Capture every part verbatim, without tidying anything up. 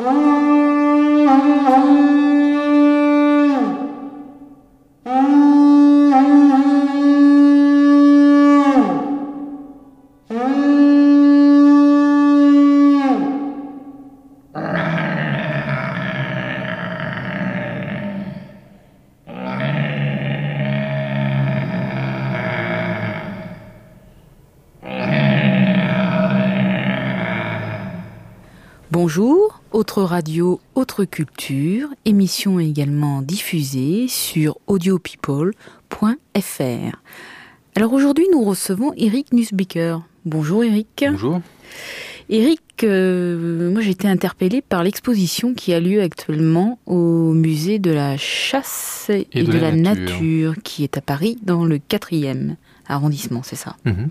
Bonjour, autre radio, autre culture, émission également diffusée sur audio people point f r. Alors aujourd'hui nous recevons Eric Nussbiker. Bonjour Eric. Bonjour. Eric, euh, moi j'ai été interpellée par l'exposition qui a lieu actuellement au musée de la chasse et, et de, de la, la nature. nature, qui est à Paris dans le quatrième arrondissement, c'est ça. Mmh.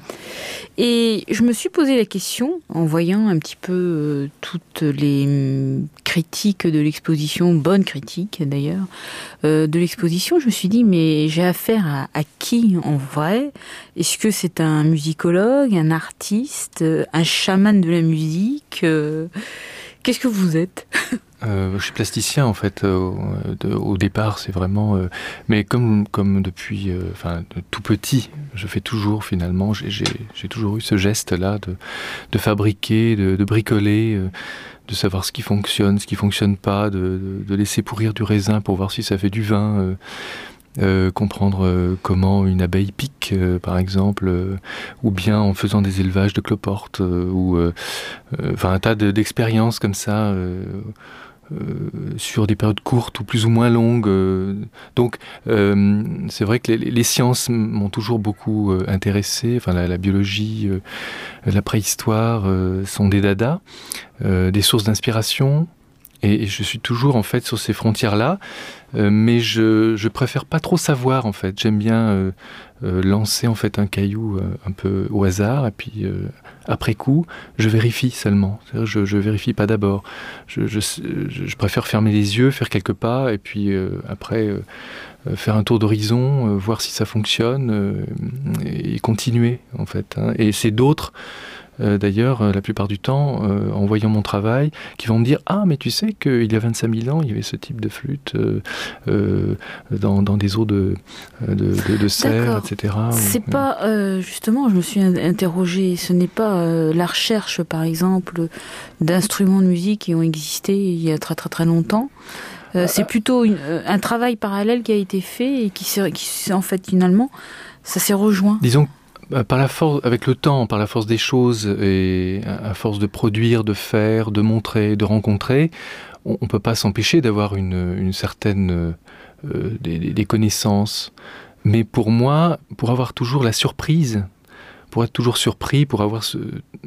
Et je me suis posé la question, en voyant un petit peu euh, toutes les critiques de l'exposition, bonnes critiques d'ailleurs, euh, de l'exposition, je me suis dit, mais j'ai affaire à, à qui en vrai ? Est-ce que c'est un musicologue, un artiste, un chaman de la musique ? euh, Qu'est-ce que vous êtes ? Euh, je suis plasticien en fait. Euh, de, au départ, c'est vraiment. Euh, mais comme comme depuis, euh, enfin de tout petit, je fais toujours finalement. J'ai j'ai, j'ai toujours eu ce geste-là de de fabriquer, de, de bricoler, euh, de savoir ce qui fonctionne, ce qui fonctionne pas, de, de, de laisser pourrir du raisin pour voir si ça fait du vin. Euh, Euh, comprendre euh, comment une abeille pique, euh, par exemple, euh, ou bien en faisant des élevages de cloportes, euh, ou enfin euh, un tas de, d'expériences comme ça, euh, euh, sur des périodes courtes ou plus ou moins longues. Euh, donc, euh, c'est vrai que les, les sciences m'ont toujours beaucoup euh, intéressé. Enfin, la, la biologie, euh, la préhistoire euh, sont des dadas, euh, des sources d'inspiration. Et je suis toujours en fait sur ces frontières-là, euh, mais je je préfère pas trop savoir en fait. J'aime bien euh, euh, lancer en fait un caillou euh, un peu au hasard et puis euh, après coup, je vérifie seulement. C'est-à-dire, je je vérifie pas d'abord. Je je je préfère fermer les yeux, faire quelques pas et puis euh, après euh, faire un tour d'horizon, euh, voir si ça fonctionne euh, et continuer en fait. Hein. Et c'est d'autres. Euh, d'ailleurs, euh, la plupart du temps, euh, en voyant mon travail, qui vont me dire « Ah, mais tu sais qu'il y a vingt-cinq mille ans, il y avait ce type de flûte euh, euh, dans, dans des eaux de, de, de, de serre, et cetera » C'est ou, pas, euh, justement, je me suis interrogée, ce n'est pas euh, la recherche, par exemple, d'instruments de musique qui ont existé il y a très très très longtemps. Euh, c'est plutôt une, un travail parallèle qui a été fait et qui, qui en fait, finalement, ça s'est rejoint. Disons par la force, avec le temps, par la force des choses et à force de produire, de faire, de montrer, de rencontrer, on ne peut pas s'empêcher d'avoir une, une certaine euh, des, des connaissances. Mais pour moi, pour avoir toujours la surprise, pour être toujours surpris, pour avoir ce,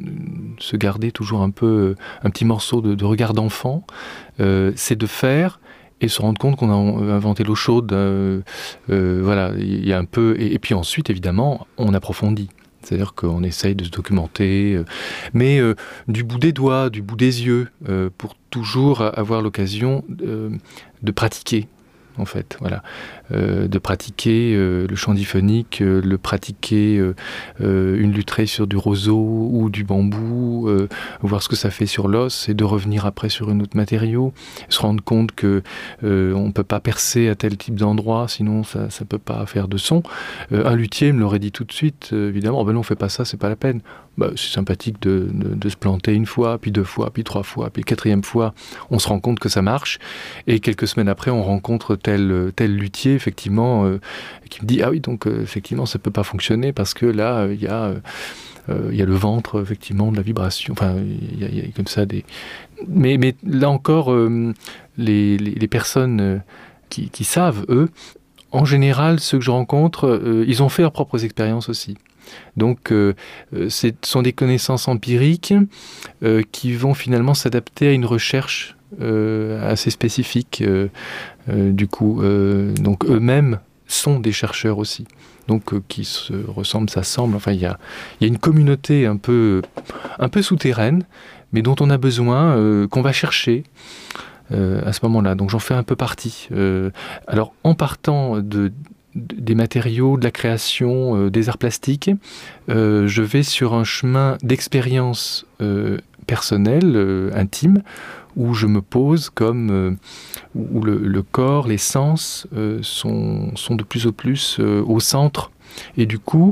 se garder toujours un peu un petit morceau de, de regard d'enfant, euh, c'est de faire. Et se rendre compte qu'on a inventé l'eau chaude, euh, euh, voilà, il y a un peu... Et, et puis ensuite, évidemment, on approfondit. C'est-à-dire qu'on essaye de se documenter, euh, mais euh, du bout des doigts, du bout des yeux, euh, pour toujours avoir l'occasion de, de pratiquer, en fait, voilà. Euh, de pratiquer euh, le chant diphonique, euh, le pratiquer euh, euh, une lutherie sur du roseau ou du bambou, euh, voir ce que ça fait sur l'os et de revenir après sur un autre matériau, se rendre compte que euh, on peut pas percer à tel type d'endroit, sinon ça ça peut pas faire de son. Euh, un luthier me l'aurait dit tout de suite, euh, évidemment, oh ben non, on fait pas ça, c'est pas la peine. Bah, c'est sympathique de, de, de se planter une fois, puis deux fois, puis trois fois, puis quatrième fois, on se rend compte que ça marche, et quelques semaines après, on rencontre tel tel luthier, effectivement, euh, qui me dit ah oui, donc euh, effectivement ça peut pas fonctionner parce que là il euh, y a il euh, y a le ventre effectivement de la vibration, enfin il y, y a comme ça des mais mais là encore euh, les, les les personnes euh, qui qui savent, eux, en général ceux que je rencontre, euh, ils ont fait leurs propres expériences aussi. Donc, euh, ce sont des connaissances empiriques euh, qui vont finalement s'adapter à une recherche euh, assez spécifique. Euh, euh, du coup, euh, donc eux-mêmes sont des chercheurs aussi, donc euh, qui se ressemblent, s'assemblent. Enfin, il y a, il y a une communauté un peu, un peu souterraine, mais dont on a besoin, euh, qu'on va chercher. Euh, à ce moment-là, donc j'en fais un peu partie. Euh, alors, en partant de des matériaux, de la création, euh, des arts plastiques, euh, je vais sur un chemin d'expérience euh, personnel, euh, intime, où je me pose comme euh, où le, le corps, les sens euh, sont, sont de plus en plus euh, au centre. Et du coup,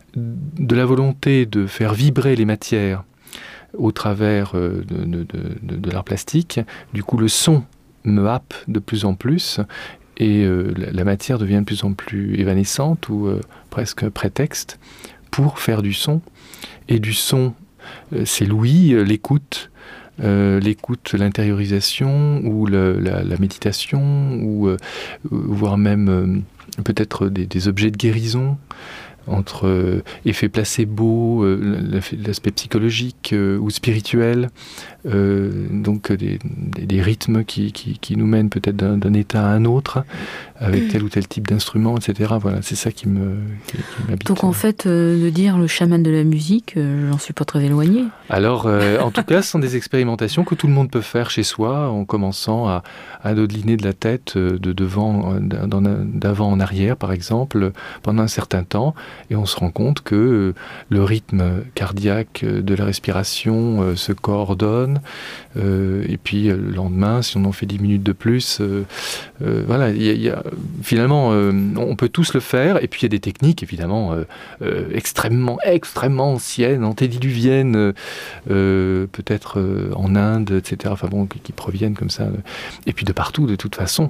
de la volonté de faire vibrer les matières au travers euh, de, de, de, de l'art plastique, du coup le son me happe de plus en plus et euh, la, la matière devient de plus en plus évanescente ou euh, presque prétexte pour faire du son. Et du son, euh, c'est l'ouïe, euh, l'écoute, euh, l'écoute, l'intériorisation ou le, la, la méditation ou euh, voire même euh, peut-être des, des objets de guérison. Entre euh, effet placebo, euh, l'aspect psychologique euh, ou spirituel, euh, donc des, des, des rythmes qui, qui, qui nous mènent peut-être d'un, d'un état à un autre, avec tel ou tel type d'instrument, et cetera. Voilà, c'est ça qui me qui, qui m'habite. Donc en fait, euh, de dire le chaman de la musique, euh, j'en suis pas très éloigné. Alors, euh, en tout cas, ce sont des expérimentations que tout le monde peut faire chez soi, en commençant à, à dodeliner de la tête, de devant, d'avant en arrière, par exemple, pendant un certain temps. Et on se rend compte que le rythme cardiaque de la respiration euh, se coordonne. Euh, et puis le lendemain, si on en fait dix minutes de plus, euh, euh, voilà, y a, y a, finalement, euh, on peut tous le faire. Et puis il y a des techniques, évidemment, euh, euh, extrêmement, extrêmement anciennes, antédiluviennes, euh, peut-être euh, en Inde, et cetera. Enfin bon, qui, qui proviennent comme ça. Et puis de partout, de toute façon,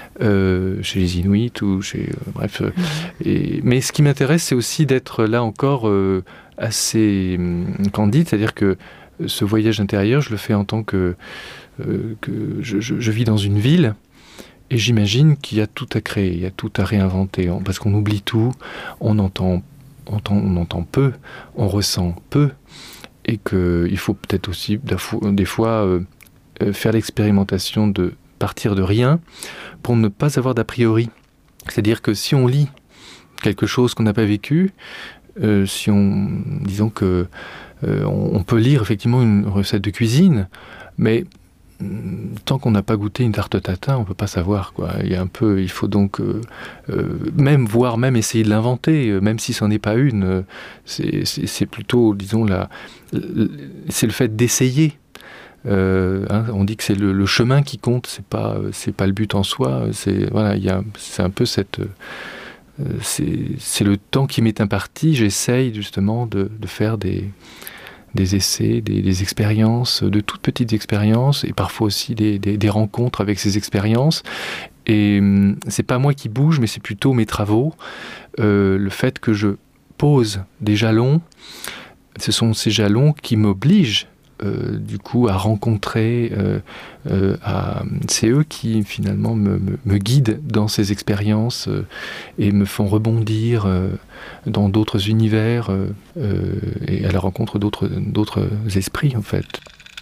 euh, chez les Inuits ou chez, euh, bref. Euh, et, mais ce qui m'intéresse, c'est aussi d'être là encore euh, assez euh, candide, c'est-à-dire que ce voyage intérieur, je le fais en tant que, euh, que je, je, je vis dans une ville et j'imagine qu'il y a tout à créer, il y a tout à réinventer, parce qu'on oublie tout, on entend, on entend, on entend peu, on ressent peu, et qu'il faut peut-être aussi des fois euh, faire l'expérimentation de partir de rien pour ne pas avoir d'a priori. C'est-à-dire que si on lit quelque chose qu'on n'a pas vécu, euh, si on, disons que euh, on, on peut lire effectivement une recette de cuisine, mais tant qu'on n'a pas goûté une tarte tatin, on peut pas savoir, quoi. Il y a un peu, il faut donc euh, euh, même voir, même essayer de l'inventer, euh, même si c'en est pas une. Euh, c'est, c'est, c'est plutôt, disons, la, c'est le fait d'essayer. Euh, hein, on dit que c'est le, le chemin qui compte, c'est pas, c'est pas le but en soi. C'est voilà, il y a, c'est un peu cette Euh, c'est, c'est le temps qui m'est imparti, j'essaye justement de, de faire des, des essais, des, des expériences, de toutes petites expériences, et parfois aussi des, des, des rencontres avec ces expériences. Et hum, c'est pas moi qui bouge, mais c'est plutôt mes travaux, euh, le fait que je pose des jalons, ce sont ces jalons qui m'obligent Euh, du coup à rencontrer euh, euh, à, c'est eux qui finalement me, me, me guident dans ces expériences euh, et me font rebondir euh, dans d'autres univers euh, euh, et à la rencontre d'autres, d'autres esprits en fait.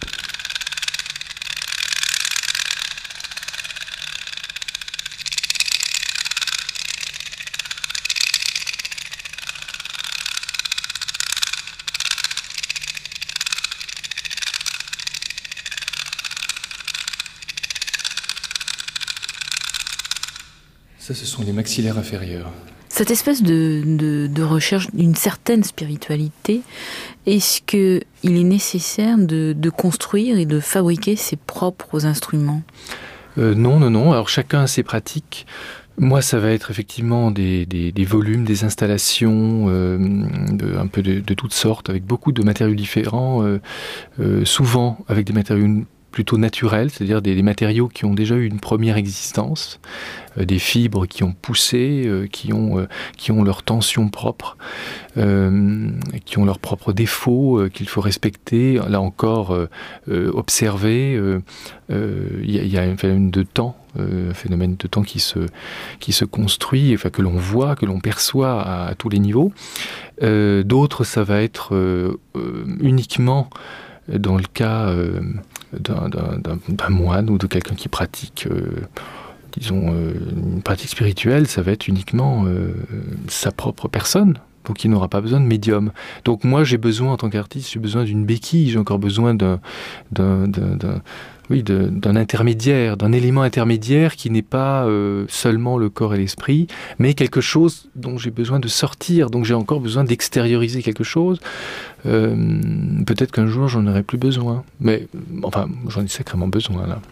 Ça, ce sont les maxillaires inférieurs. Cette espèce de, de, de recherche d'une certaine spiritualité, est-ce qu'il est nécessaire de, de construire et de fabriquer ses propres instruments ? euh, Non, non, non. Alors chacun a ses pratiques. Moi, ça va être effectivement des, des, des volumes, des installations, euh, de, un peu de, de toutes sortes, avec beaucoup de matériaux différents, euh, euh, souvent avec des matériaux plutôt naturels, c'est-à-dire des, des matériaux qui ont déjà eu une première existence, euh, des fibres qui ont poussé, euh, qui ont euh, qui ont leur tension propre, euh, qui ont leurs propres défauts euh, qu'il faut respecter. Là encore, euh, euh, observer. Il euh, euh, y, y a un phénomène de temps, euh, un phénomène de temps qui se qui se construit, enfin que l'on voit, que l'on perçoit à, à tous les niveaux. Euh, d'autres, ça va être euh, euh, uniquement dans le cas euh, d'un, d'un, d'un, d'un moine ou de quelqu'un qui pratique, euh, disons, euh, une pratique spirituelle, ça va être uniquement euh, sa propre personne. Donc il n'aura pas besoin de médium. Donc moi j'ai besoin en tant qu'artiste, j'ai besoin d'une béquille, j'ai encore besoin d'un, d'un, d'un, d'un oui, de, d'un intermédiaire, d'un élément intermédiaire qui n'est pas euh, seulement le corps et l'esprit, mais quelque chose dont j'ai besoin de sortir, donc j'ai encore besoin d'extérioriser quelque chose. Euh, peut-être qu'un jour j'en aurai plus besoin, mais enfin j'en ai sacrément besoin là.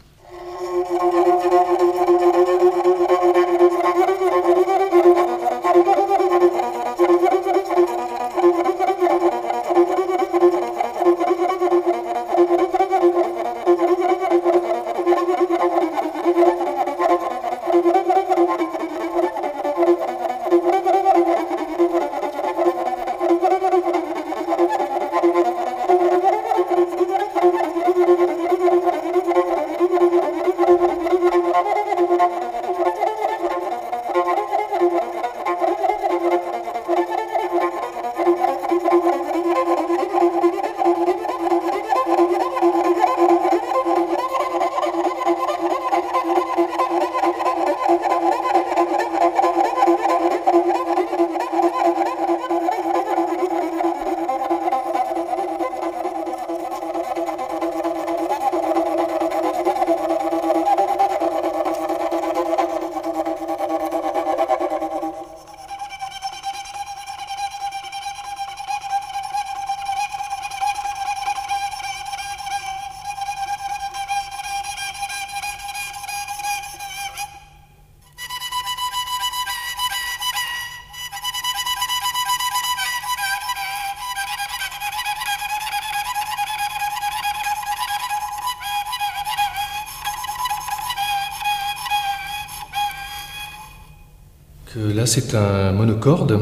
Là, c'est un monocorde,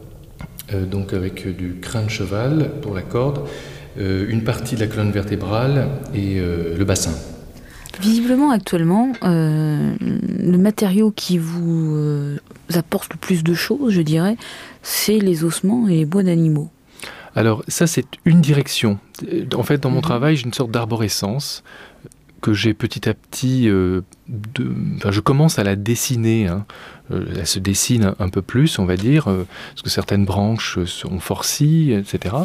euh, donc avec du crin de cheval pour la corde, euh, une partie de la colonne vertébrale et euh, le bassin. Visiblement, actuellement, euh, le matériau qui vous euh, apporte le plus de choses, je dirais, c'est les ossements et les bois d'animaux. Alors, ça, c'est une direction. En fait, dans mon mmh. travail, j'ai une sorte d'arborescence que j'ai petit à petit, euh, de, enfin, je commence à la dessiner, hein. Euh, elle se dessine un, un peu plus, on va dire, euh, parce que certaines branches sont forcies, et cetera.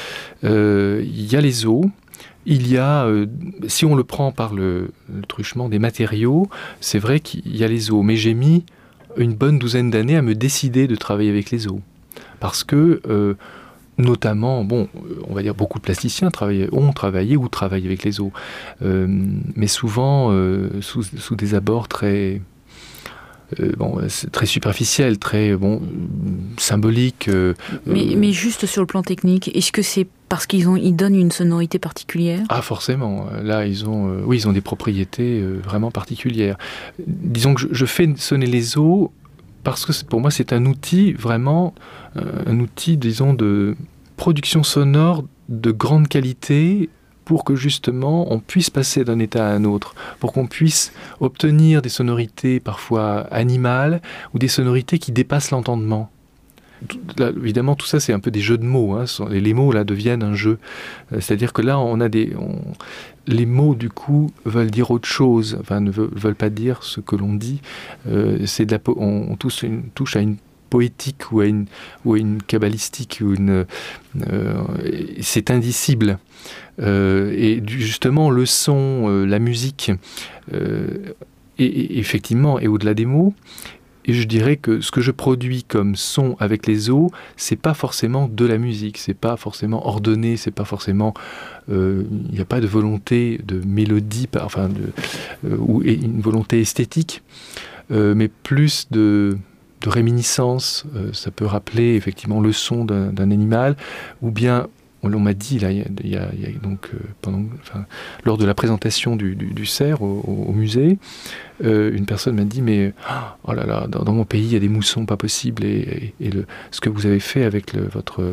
Euh, il y a les os, il y a, euh, si on le prend par le, le truchement des matériaux, c'est vrai qu'il y a les os, mais j'ai mis une bonne douzaine d'années à me décider de travailler avec les os, parce que euh, notamment, bon, on va dire beaucoup de plasticiens travaillent, ont travaillé ou travaillent avec les os, euh, mais souvent euh, sous, sous des abords très, euh, bon, très superficiels, très bon, symboliques. Euh, mais, euh, mais juste sur le plan technique, est-ce que c'est parce qu'ils ont, ils donnent une sonorité particulière ? Ah, forcément. Là, ils ont, euh, oui, ils ont des propriétés euh, vraiment particulières. Disons que je, je fais sonner les os parce que pour moi, c'est un outil vraiment, euh, un outil, disons, de production sonore de grande qualité pour que justement on puisse passer d'un état à un autre, pour qu'on puisse obtenir des sonorités parfois animales ou des sonorités qui dépassent l'entendement. Tout, là, évidemment, tout ça, c'est un peu des jeux de mots. Hein. Les mots, là, deviennent un jeu. C'est-à-dire que là, on a des... On, les mots, du coup, veulent dire autre chose. Enfin, ne veulent, veulent pas dire ce que l'on dit. Euh, c'est de la, on, on touche, une, touche à une poétique ou à une, ou à une kabbalistique. Ou une, euh, c'est indicible. Euh, et justement, le son, euh, la musique, euh, et, et, effectivement, est au-delà des mots. Et je dirais que ce que je produis comme son avec les os, c'est pas forcément de la musique, c'est pas forcément ordonné, c'est pas forcément, il euh, n'y a pas de volonté de mélodie, enfin de, euh, ou une volonté esthétique, euh, mais plus de, de réminiscence. Euh, ça peut rappeler effectivement le son d'un, d'un animal, ou bien on m'a dit là, il y a, il y a, il y a donc euh, pendant, enfin, lors de la présentation du, du, du cerf au, au musée, euh, une personne m'a dit mais oh là là, dans, dans mon pays il y a des moussons pas possibles et, et, et le, ce que vous avez fait avec le, votre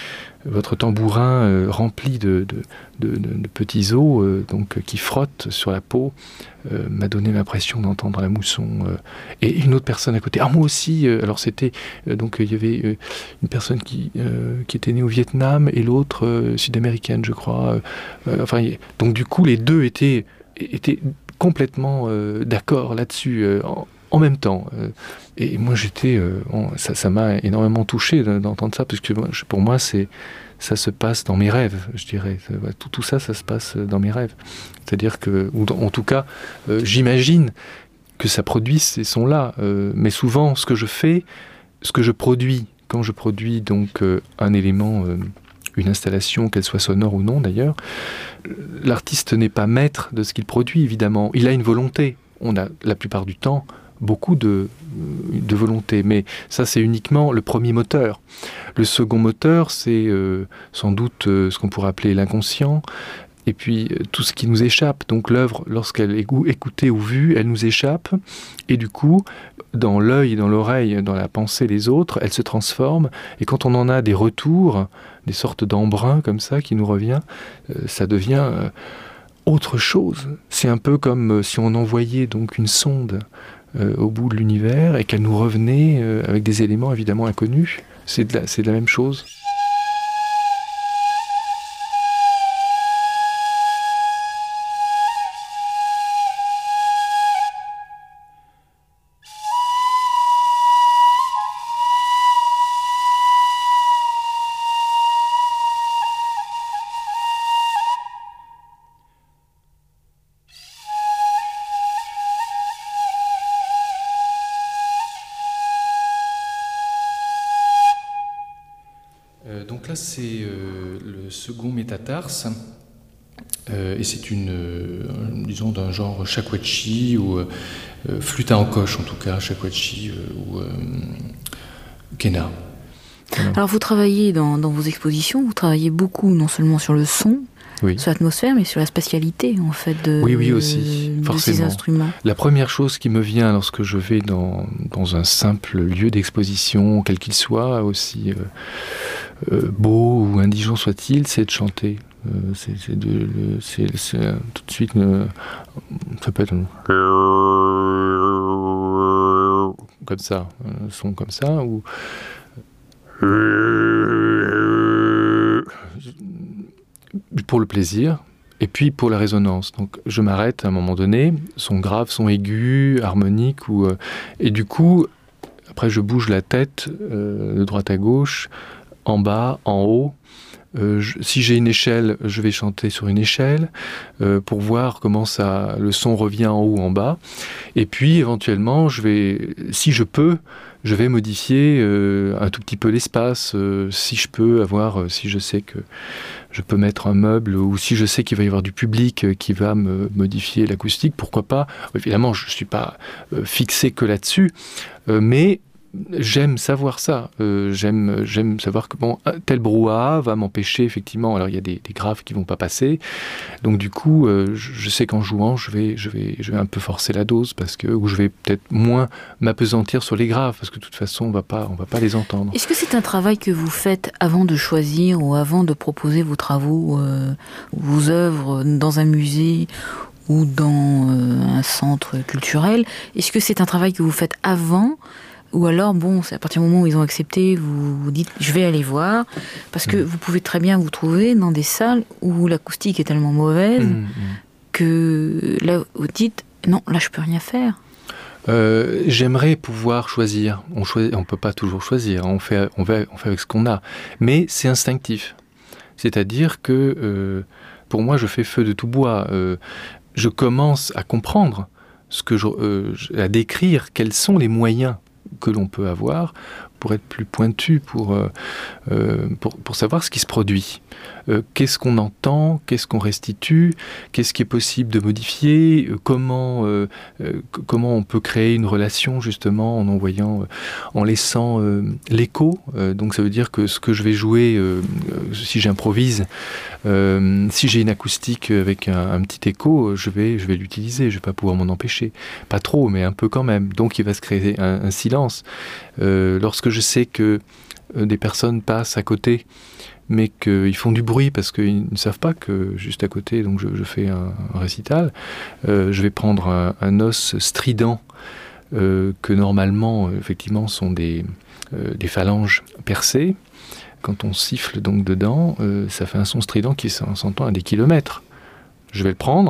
votre tambourin euh, rempli de, de, de, de, de petits os euh, donc qui frottent sur la peau euh, m'a donné l'impression d'entendre la mousson. Euh, et une autre personne à côté, ah moi aussi. Euh, alors c'était euh, donc il y avait euh, une personne qui euh, qui était née au Vietnam et l'autre euh, sud-américaine, je crois. Euh, enfin y, donc du coup les deux étaient étaient complètement euh, d'accord là-dessus. Euh, en, en même temps. Euh, et moi, j'étais, euh, bon, ça, ça m'a énormément touché d'entendre ça, parce que pour moi, c'est, ça se passe dans mes rêves, je dirais. Tout, tout ça, ça se passe dans mes rêves. C'est-à-dire que, ou en tout cas, euh, j'imagine que ça produit ces sons-là. Euh, mais souvent, ce que je fais, ce que je produis, quand je produis donc euh, un élément, euh, une installation, qu'elle soit sonore ou non d'ailleurs, l'artiste n'est pas maître de ce qu'il produit, évidemment. Il a une volonté. On a, la plupart du temps, beaucoup de, de volonté. Mais ça, c'est uniquement le premier moteur. Le second moteur, c'est euh, sans doute euh, ce qu'on pourrait appeler l'inconscient. Et puis, euh, tout ce qui nous échappe. Donc, l'œuvre, lorsqu'elle est écoutée ou vue, elle nous échappe. Et du coup, dans l'œil, dans l'oreille, dans la pensée des autres, elle se transforme. Et quand on en a des retours, des sortes d'embrun comme ça qui nous revient, euh, ça devient euh, autre chose. C'est un peu comme euh, si on envoyait donc une sonde euh, au bout de l'univers et qu'elle nous revenait euh, avec des éléments évidemment inconnus. C'est de la, c'est de la même chose. Donc là, c'est euh, le second métatarse, euh, et c'est une, euh, disons, d'un genre shakuhachi, ou euh, flûte à encoche en tout cas, shakuhachi euh, ou euh, kena. Voilà. Alors vous travaillez dans, dans vos expositions, vous travaillez beaucoup non seulement sur le son, oui. sur l'atmosphère, mais sur la spatialité en fait de, oui, oui, aussi, de forcément. ces instruments. La première chose qui me vient lorsque je vais dans, dans un simple lieu d'exposition, quel qu'il soit, aussi euh, euh, beau ou indigent soit-il, c'est de chanter. Euh, c'est, c'est, de, c'est, c'est euh, tout de suite, euh, ça peut être un... comme ça, un son comme ça, ou... pour le plaisir, et puis pour la résonance. Donc je m'arrête à un moment donné, son grave, son aigu, harmonique, ou, euh, et du coup, après je bouge la tête euh, de droite à gauche, en bas, en haut. Euh, je, si j'ai une échelle, je vais chanter sur une échelle euh, pour voir comment ça, le son revient en haut ou en bas. Et puis éventuellement, je vais, si je peux, je vais modifier euh, un tout petit peu l'espace. Euh, si je peux avoir, euh, si je sais que je peux mettre un meuble, ou si je sais qu'il va y avoir du public euh, qui va me modifier l'acoustique, pourquoi pas. Évidemment, je ne suis pas euh, fixé que là-dessus, euh, mais j'aime savoir ça. Euh, j'aime, j'aime savoir que bon, tel brouhaha va m'empêcher effectivement. Alors il y a des, des graves qui vont pas passer. Donc du coup, euh, je, je sais qu'en jouant, je vais, je vais, je vais un peu forcer la dose parce que, ou je vais peut-être moins m'apesantir sur les graves parce que de toute façon, on va pas, on va pas les entendre. Est-ce que c'est un travail que vous faites avant de choisir ou avant de proposer vos travaux, euh, vos œuvres dans un musée ou dans euh, un centre culturel? Est-ce que c'est un travail que vous faites avant? Ou alors, bon, c'est à partir du moment où ils ont accepté, vous vous dites, je vais aller voir, parce que mmh. vous pouvez très bien vous trouver dans des salles où l'acoustique est tellement mauvaise mmh. que là, vous dites, non, là, je peux rien faire. Euh, j'aimerais pouvoir choisir. On choisit, on peut pas toujours choisir. On fait, on fait, on fait avec ce qu'on a. Mais c'est instinctif. C'est-à-dire que, euh, pour moi, je fais feu de tout bois. Euh, je commence à comprendre ce que je, euh, à décrire quels sont les moyens que l'on peut avoir pour être plus pointu, pour, euh, euh, pour, pour savoir ce qui se produit. Euh, qu'est-ce qu'on entend, qu'est-ce qu'on restitue, qu'est-ce qui est possible de modifier, euh, comment, euh, euh, comment on peut créer une relation justement en envoyant, euh, en laissant euh, l'écho. Euh, donc ça veut dire que ce que je vais jouer, euh, si j'improvise, euh, si j'ai une acoustique avec un, un petit écho, je vais, je vais l'utiliser, je vais pas pouvoir m'en empêcher. Pas trop, mais un peu quand même. Donc il va se créer un, un silence. Euh, lorsque je sais que euh, des personnes passent à côté, mais qu'ils font du bruit parce qu'ils ne savent pas que juste à côté, donc je, je fais un, un récital, euh, je vais prendre un, un os strident euh, que normalement, effectivement, sont des, euh, des phalanges percées. Quand on siffle donc dedans, euh, ça fait un son strident qui s'entend à des kilomètres. Je vais le prendre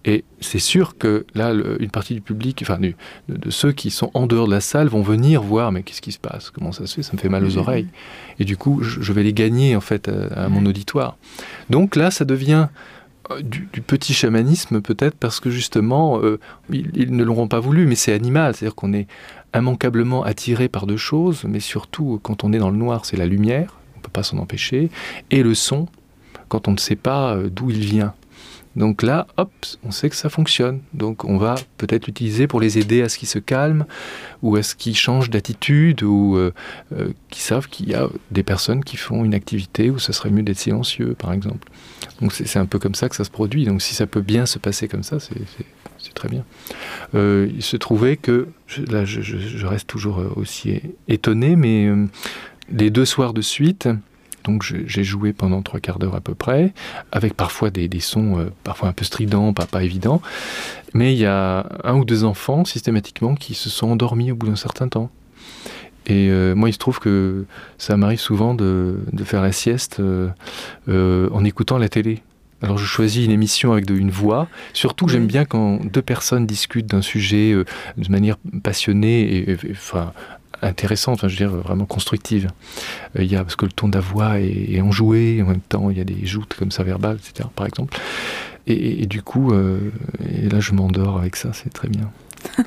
Et c'est sûr que là, le, une partie du public, enfin de, de ceux qui sont en dehors de la salle vont venir voir, mais qu'est-ce qui se passe? Comment ça se fait? Ça me fait mal aux oreilles. Et du coup, je, je vais les gagner en fait à, à mon auditoire. Donc là, ça devient du, du petit chamanisme peut-être parce que justement, euh, ils, ils ne l'auront pas voulu, mais c'est animal. C'est-à-dire qu'on est immanquablement attiré par deux choses, mais surtout quand on est dans le noir, c'est la lumière, on ne peut pas s'en empêcher, et le son, quand on ne sait pas euh, d'où il vient. Donc là, hop, on sait que ça fonctionne. Donc on va peut-être l'utiliser pour les aider à ce qu'ils se calment, ou à ce qu'ils changent d'attitude, ou euh, euh, qu'ils savent qu'il y a des personnes qui font une activité où ça serait mieux d'être silencieux, par exemple. Donc c'est, c'est un peu comme ça que ça se produit. Donc si ça peut bien se passer comme ça, c'est, c'est, c'est très bien. Euh, il se trouvait que, je, là je, je, je reste toujours aussi étonné, mais euh, les deux soirs de suite... Donc j'ai joué pendant trois quarts d'heure à peu près, avec parfois des, des sons euh, parfois un peu stridents, pas, pas évidents. Mais il y a un ou deux enfants systématiquement qui se sont endormis au bout d'un certain temps. Et euh, moi, il se trouve que ça m'arrive souvent de, de faire la sieste euh, euh, en écoutant la télé. Alors je choisis une émission avec de, une voix. Surtout, oui. J'aime bien quand deux personnes discutent d'un sujet euh, de manière passionnée et, et enfin... intéressante, enfin, je veux dire vraiment constructive. Il euh, y a parce que le ton de la voix est, est enjoué, en même temps il y a des joutes comme ça verbales, et cetera. Par exemple. Et, et, et du coup, euh, et là je m'endors avec ça, c'est très bien.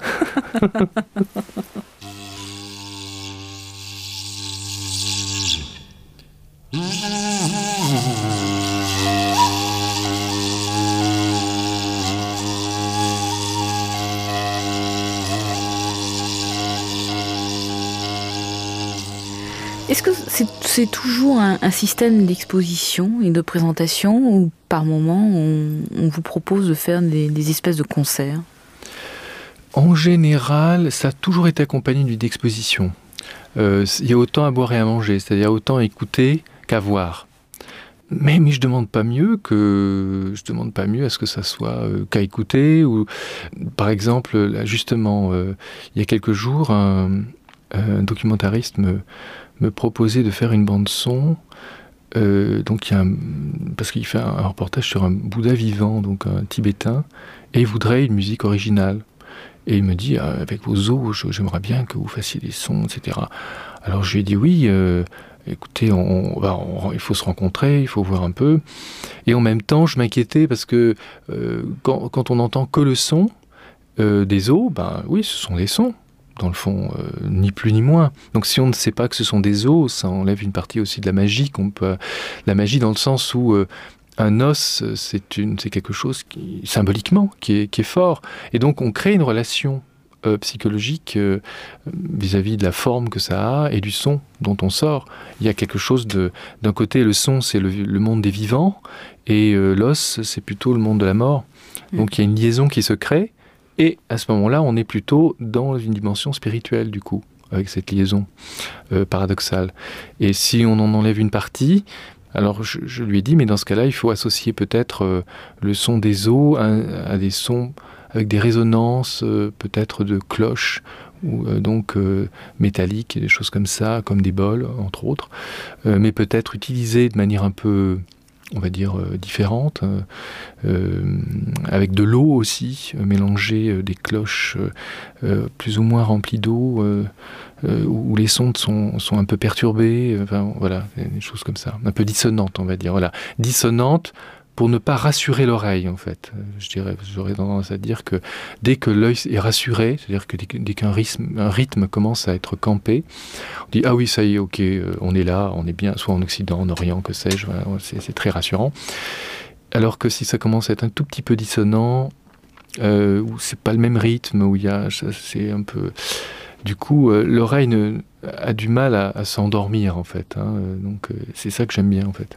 Est-ce que c'est, c'est toujours un, un système d'exposition et de présentation ou par moment on, on vous propose de faire des, des espèces de concerts? En général, ça a toujours été accompagné d'une exposition. Euh, il y a autant à boire et à manger, c'est-à-dire autant à écouter qu'à voir. Mais, mais je demande pas mieux que je demande pas mieux à ce que ça soit euh, qu'à écouter. Ou par exemple, là, justement, euh, il y a quelques jours, un, un documentariste me me proposait de faire une bande son, euh, donc il y a un, parce qu'il fait un, un reportage sur un Bouddha vivant, donc un Tibétain, et il voudrait une musique originale. Et il me dit, ah, avec vos os, j'aimerais bien que vous fassiez des sons, et cetera. Alors je lui ai dit oui, euh, écoutez, on, on, on, il faut se rencontrer, il faut voir un peu. Et en même temps, je m'inquiétais parce que euh, quand, quand on n'entend que le son euh, des os, ben oui, ce sont des sons. Dans le fond, euh, ni plus ni moins. Donc si on ne sait pas que ce sont des os, ça enlève une partie aussi de la magie. Qu'on peut, la magie dans le sens où euh, un os, c'est, une, c'est quelque chose qui, symboliquement, qui est, qui est fort. Et donc on crée une relation euh, psychologique euh, vis-à-vis de la forme que ça a et du son dont on sort. Il y a quelque chose de... D'un côté, le son, c'est le, le monde des vivants, et euh, l'os, c'est plutôt le monde de la mort. Donc il y a une liaison qui se crée. Et à ce moment-là, on est plutôt dans une dimension spirituelle, du coup, avec cette liaison euh, paradoxale. Et si on en enlève une partie, alors je, je lui ai dit, mais dans ce cas-là, il faut associer peut-être euh, le son des os à, à des sons avec des résonances, euh, peut-être de cloches, ou euh, donc euh, métalliques, et des choses comme ça, comme des bols, entre autres, euh, mais peut-être utilisés de manière un peu... on va dire, euh, différentes, euh, euh, avec de l'eau aussi, euh, mélanger euh, des cloches euh, euh, plus ou moins remplies d'eau, euh, euh, où les sons sont, sont un peu perturbés, euh, enfin voilà, des choses comme ça, un peu dissonantes, on va dire, voilà, dissonantes, pour ne pas rassurer l'oreille, en fait. Je dirais, j'aurais tendance à dire que dès que l'œil est rassuré, c'est-à-dire que dès, dès qu'un rythme, un rythme commence à être campé, on dit « Ah oui, ça y est, ok, euh, on est là, on est bien, soit en Occident, en Orient, que sais-je, voilà, c'est, c'est très rassurant. » Alors que si ça commence à être un tout petit peu dissonant, euh, où c'est pas le même rythme, où il y a, c'est un peu... Du coup, euh, l'oreille ne, a du mal à, à s'endormir, en fait. Hein, donc, euh, c'est ça que j'aime bien, en fait.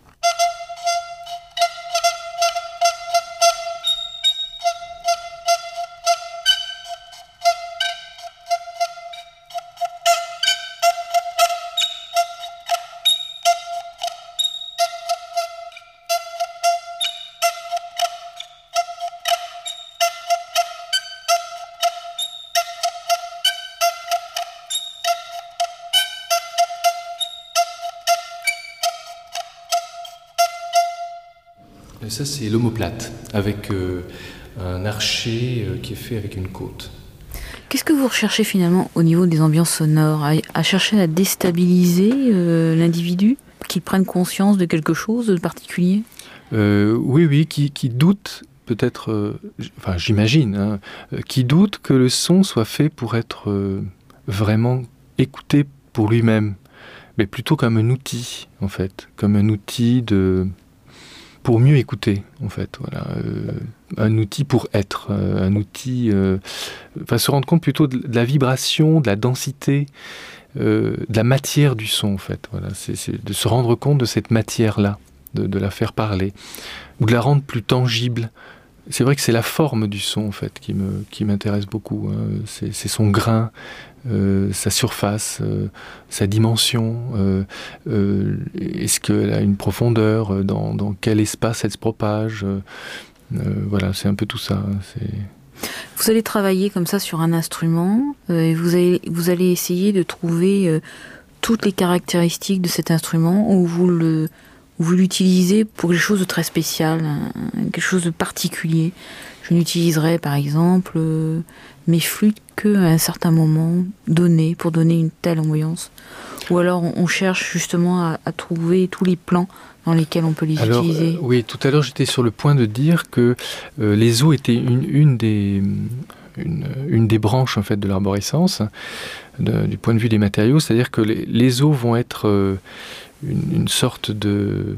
Ça, c'est l'omoplate, avec euh, un archer euh, qui est fait avec une côte. Qu'est-ce que vous recherchez finalement au niveau des ambiances sonores, à, à chercher à déstabiliser euh, l'individu, qu'il prenne conscience de quelque chose de particulier ? euh, Oui, oui, qui, qui doute peut-être, euh, enfin j'imagine, hein, euh, qui doute que le son soit fait pour être euh, vraiment écouté pour lui-même, mais plutôt comme un outil, en fait, comme un outil de... pour mieux écouter, en fait, voilà, euh, un outil pour être, euh, un outil, euh, enfin se rendre compte plutôt de, de la vibration, de la densité, euh, de la matière du son, en fait, voilà, c'est, c'est de se rendre compte de cette matière-là, de, de la faire parler, ou de la rendre plus tangible. C'est vrai que c'est la forme du son, en fait, qui me, qui m'intéresse beaucoup, hein. c'est, c'est son grain, Euh, sa surface, euh, sa dimension, euh, euh, est-ce qu'elle a une profondeur, dans, dans quel espace elle se propage, euh, euh, voilà, c'est un peu tout ça. C'est... Vous allez travailler comme ça sur un instrument, euh, et vous allez, vous allez essayer de trouver euh, toutes les caractéristiques de cet instrument, ou vous, le, vous l'utilisez pour quelque chose de très spécial, hein, quelque chose de particulier. Je n'utiliserai par exemple euh, mes flûtes qu'à un certain moment donné, pour donner une telle ambiance. Ou alors on, on cherche justement à, à trouver tous les plans dans lesquels on peut les alors, utiliser. Euh, oui, tout à l'heure j'étais sur le point de dire que euh, les os étaient une, une, des, une, une des branches en fait, de l'arborescence, de, du point de vue des matériaux, c'est-à-dire que les, les os vont être euh, une, une sorte de,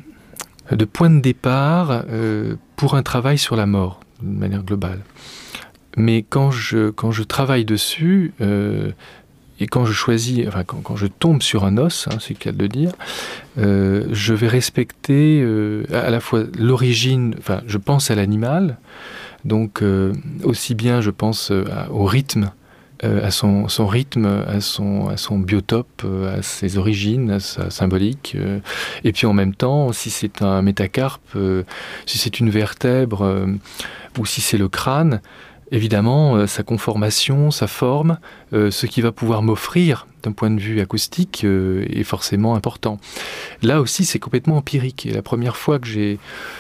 de point de départ euh, pour un travail sur la mort, de manière globale. Mais quand je, quand je travaille dessus, euh, et quand je choisis, enfin quand, quand je tombe sur un os, hein, c'est le cas de le dire, euh, je vais respecter euh, à la fois l'origine, enfin je pense à l'animal, donc euh, aussi bien je pense à, au rythme, euh, à son, son rythme, à son, à son biotope, euh, à ses origines, à sa symbolique, euh, et puis en même temps, si c'est un métacarpe, euh, si c'est une vertèbre, euh, ou si c'est le crâne, évidemment, euh, sa conformation, sa forme, euh, ce qu'il va pouvoir m'offrir d'un point de vue acoustique euh, est forcément important. Là aussi, c'est complètement empirique. Et la première fois que j'ai,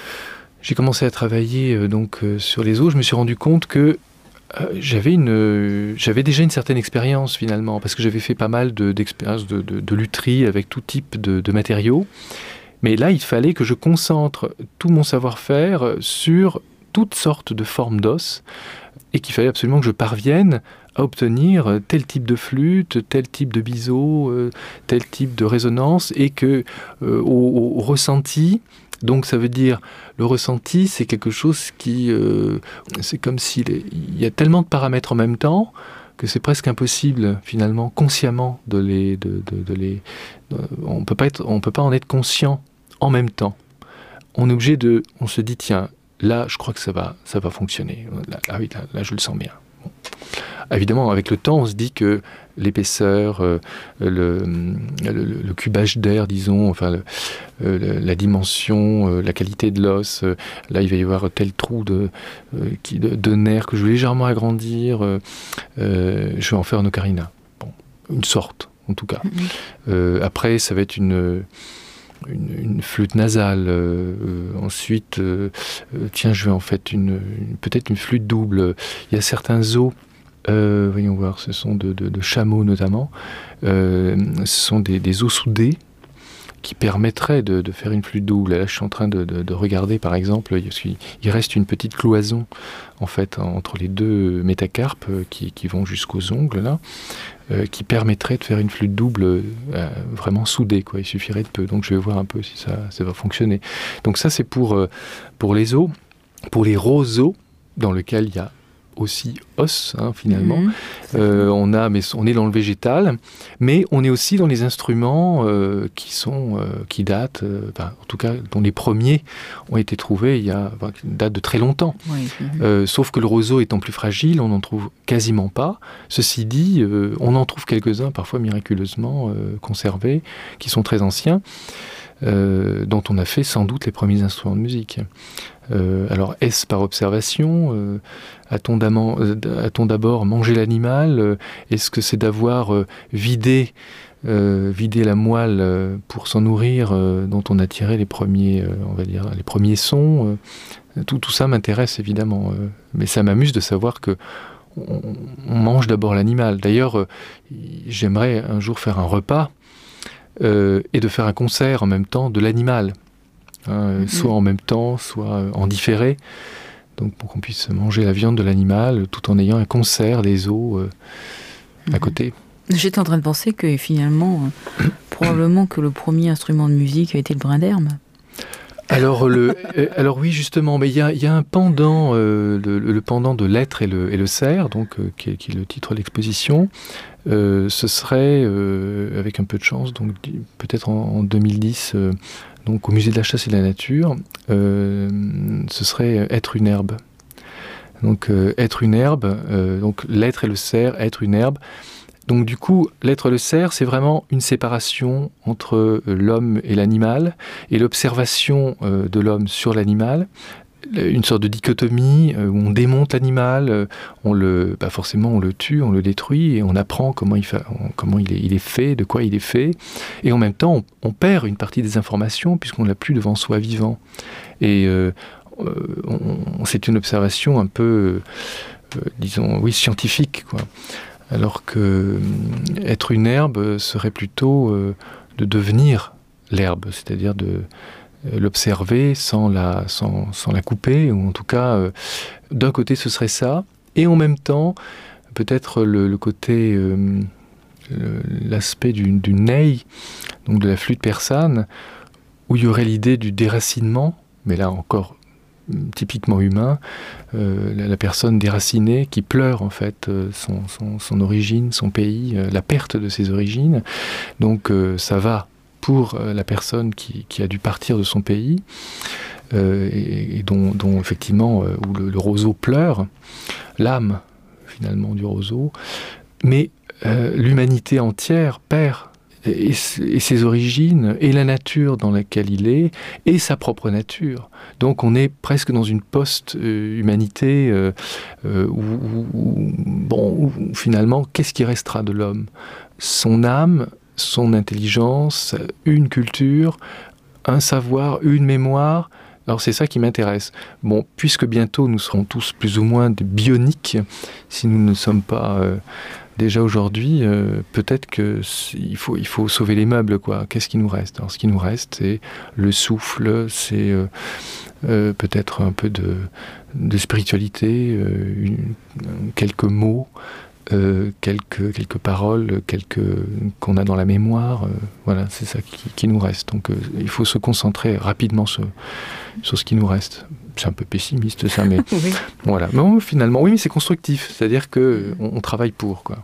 j'ai commencé à travailler euh, donc, euh, sur les os, je me suis rendu compte que euh, j'avais, une, euh, j'avais déjà une certaine expérience finalement, parce que j'avais fait pas mal de, d'expériences de, de, de lutherie avec tout type de, de matériaux. Mais là, il fallait que je concentre tout mon savoir-faire sur toutes sortes de formes d'os, et qu'il fallait absolument que je parvienne à obtenir tel type de flûte, tel type de biseau, euh, tel type de résonance, et que euh, au, au ressenti, donc ça veut dire, le ressenti, c'est quelque chose qui, euh, c'est comme s'il est, il y a tellement de paramètres en même temps, que c'est presque impossible, finalement, consciemment, de les, de, de, de les, de, on peut pas être, on peut pas en être conscient en même temps. On est obligé de, on se dit, tiens, là, je crois que ça va, ça va fonctionner. Là, là, oui, là, là, je le sens bien. Bon. Évidemment, avec le temps, on se dit que l'épaisseur, euh, le, le, le cubage d'air, disons, enfin, le, euh, la dimension, euh, la qualité de l'os, euh, là, il va y avoir tel trou de, euh, qui, de, de nerf que je vais légèrement agrandir, euh, euh, je vais en faire un ocarina. Bon, une sorte, en tout cas. Mm-hmm. Euh, après, ça va être une... Une, une flûte nasale, euh, euh, ensuite, euh, euh, tiens, je vais en fait une, une, peut-être une flûte double. Il y a certains os, euh, voyons voir, ce sont de, de, de chameaux notamment, euh, ce sont des, des os soudés qui permettraient de, de faire une flûte double. Là, je suis en train de, de, de regarder, par exemple, il reste une petite cloison en fait entre les deux métacarpes qui, qui vont jusqu'aux ongles là. Euh, qui permettrait de faire une flûte double euh, vraiment soudée, quoi. Il suffirait de peu. Donc je vais voir un peu si ça, ça va fonctionner. Donc ça c'est pour, euh, pour les os. Pour les roseaux, dans lesquels il y a aussi os, hein, finalement. Mmh. Euh, on, a, mais on est dans le végétal, mais on est aussi dans les instruments euh, qui, sont, euh, qui datent, euh, enfin, en tout cas dont les premiers ont été trouvés il y a, enfin, datent de très longtemps. Oui. Mmh. Euh, sauf que le roseau étant plus fragile, on n'en trouve quasiment pas. Ceci dit, euh, on en trouve quelques-uns, parfois miraculeusement euh, conservés, qui sont très anciens. Euh, dont on a fait sans doute les premiers instruments de musique. Euh, alors, est-ce par observation euh, a-t-on, a-t-on d'abord mangé l'animal euh, Est-ce que c'est d'avoir euh, vidé, euh, vidé la moelle euh, pour s'en nourrir, euh, dont on a tiré les premiers, euh, on va dire, les premiers sons euh, Tout, tout ça m'intéresse évidemment, euh, mais ça m'amuse de savoir que on, on mange d'abord l'animal. D'ailleurs, euh, j'aimerais un jour faire un repas euh, et de faire un concert en même temps de l'animal, hein, mmh. soit en même temps, soit en différé, donc pour qu'on puisse manger la viande de l'animal tout en ayant un concert des os euh, mmh. à côté. J'étais en train de penser que finalement, euh, probablement que le premier instrument de musique a été le brin d'herbe. Alors, le, euh, alors oui, justement, mais il y a, y a un pendant, euh, le, le pendant de l'être et le, et le cerf, donc, euh, qui, est, qui est le titre de l'exposition. Euh, ce serait, euh, avec un peu de chance, donc peut-être en, en deux mille dix, euh, donc au musée de la chasse et de la nature, euh, ce serait être une herbe. Donc euh, être une herbe, euh, donc l'être et le cerf, être une herbe. Donc du coup, l'être et le cerf, c'est vraiment une séparation entre l'homme et l'animal, et l'observation euh, de l'homme sur l'animal, une sorte de dichotomie euh, où on démonte l'animal, euh, on le, bah forcément on le tue, on le détruit, et on apprend comment il, fa, on, comment il, est, il est fait, de quoi il est fait, et en même temps on, on perd une partie des informations puisqu'on l'a plus devant soi vivant. Et euh, on, c'est une observation un peu, euh, disons, oui, scientifique, quoi. Alors que euh, être une herbe serait plutôt euh, de devenir l'herbe, c'est-à-dire de euh, l'observer sans la, sans, sans la couper, ou en tout cas, euh, d'un côté ce serait ça, et en même temps, peut-être le, le côté, euh, le, l'aspect du, du ney, donc de la flûte persane, où il y aurait l'idée du déracinement, mais là encore, typiquement humain, euh, la, la personne déracinée qui pleure en fait euh, son, son, son origine, son pays, euh, la perte de ses origines. Donc euh, ça va pour euh, la personne qui, qui a dû partir de son pays euh, et, et dont, dont effectivement euh, où le, le roseau pleure, l'âme finalement du roseau, mais euh, l'humanité entière perd Et, et ses origines, et la nature dans laquelle il est, et sa propre nature. Donc on est presque dans une post-humanité euh, euh, où, où, où, bon, où finalement, qu'est-ce qui restera de l'homme ? Son âme, son intelligence, une culture, un savoir, une mémoire. Alors c'est ça qui m'intéresse. Bon, puisque bientôt nous serons tous plus ou moins des bioniques, si nous ne sommes pas... Euh, Déjà aujourd'hui, euh, peut-être qu'il faut, il faut sauver les meubles, quoi. Qu'est-ce qui nous reste ? Alors, ce qui nous reste, c'est le souffle, c'est euh, euh, peut-être un peu de, de spiritualité, euh, une, quelques mots, euh, quelques, quelques paroles, quelques, qu'on a dans la mémoire. Euh, voilà, c'est ça qui, qui nous reste. Donc, euh, il faut se concentrer rapidement sur, sur ce qui nous reste. C'est un peu pessimiste ça, mais oui. Voilà. Mais bon, finalement, oui, mais c'est constructif. C'est-à-dire que on, on travaille pour, quoi.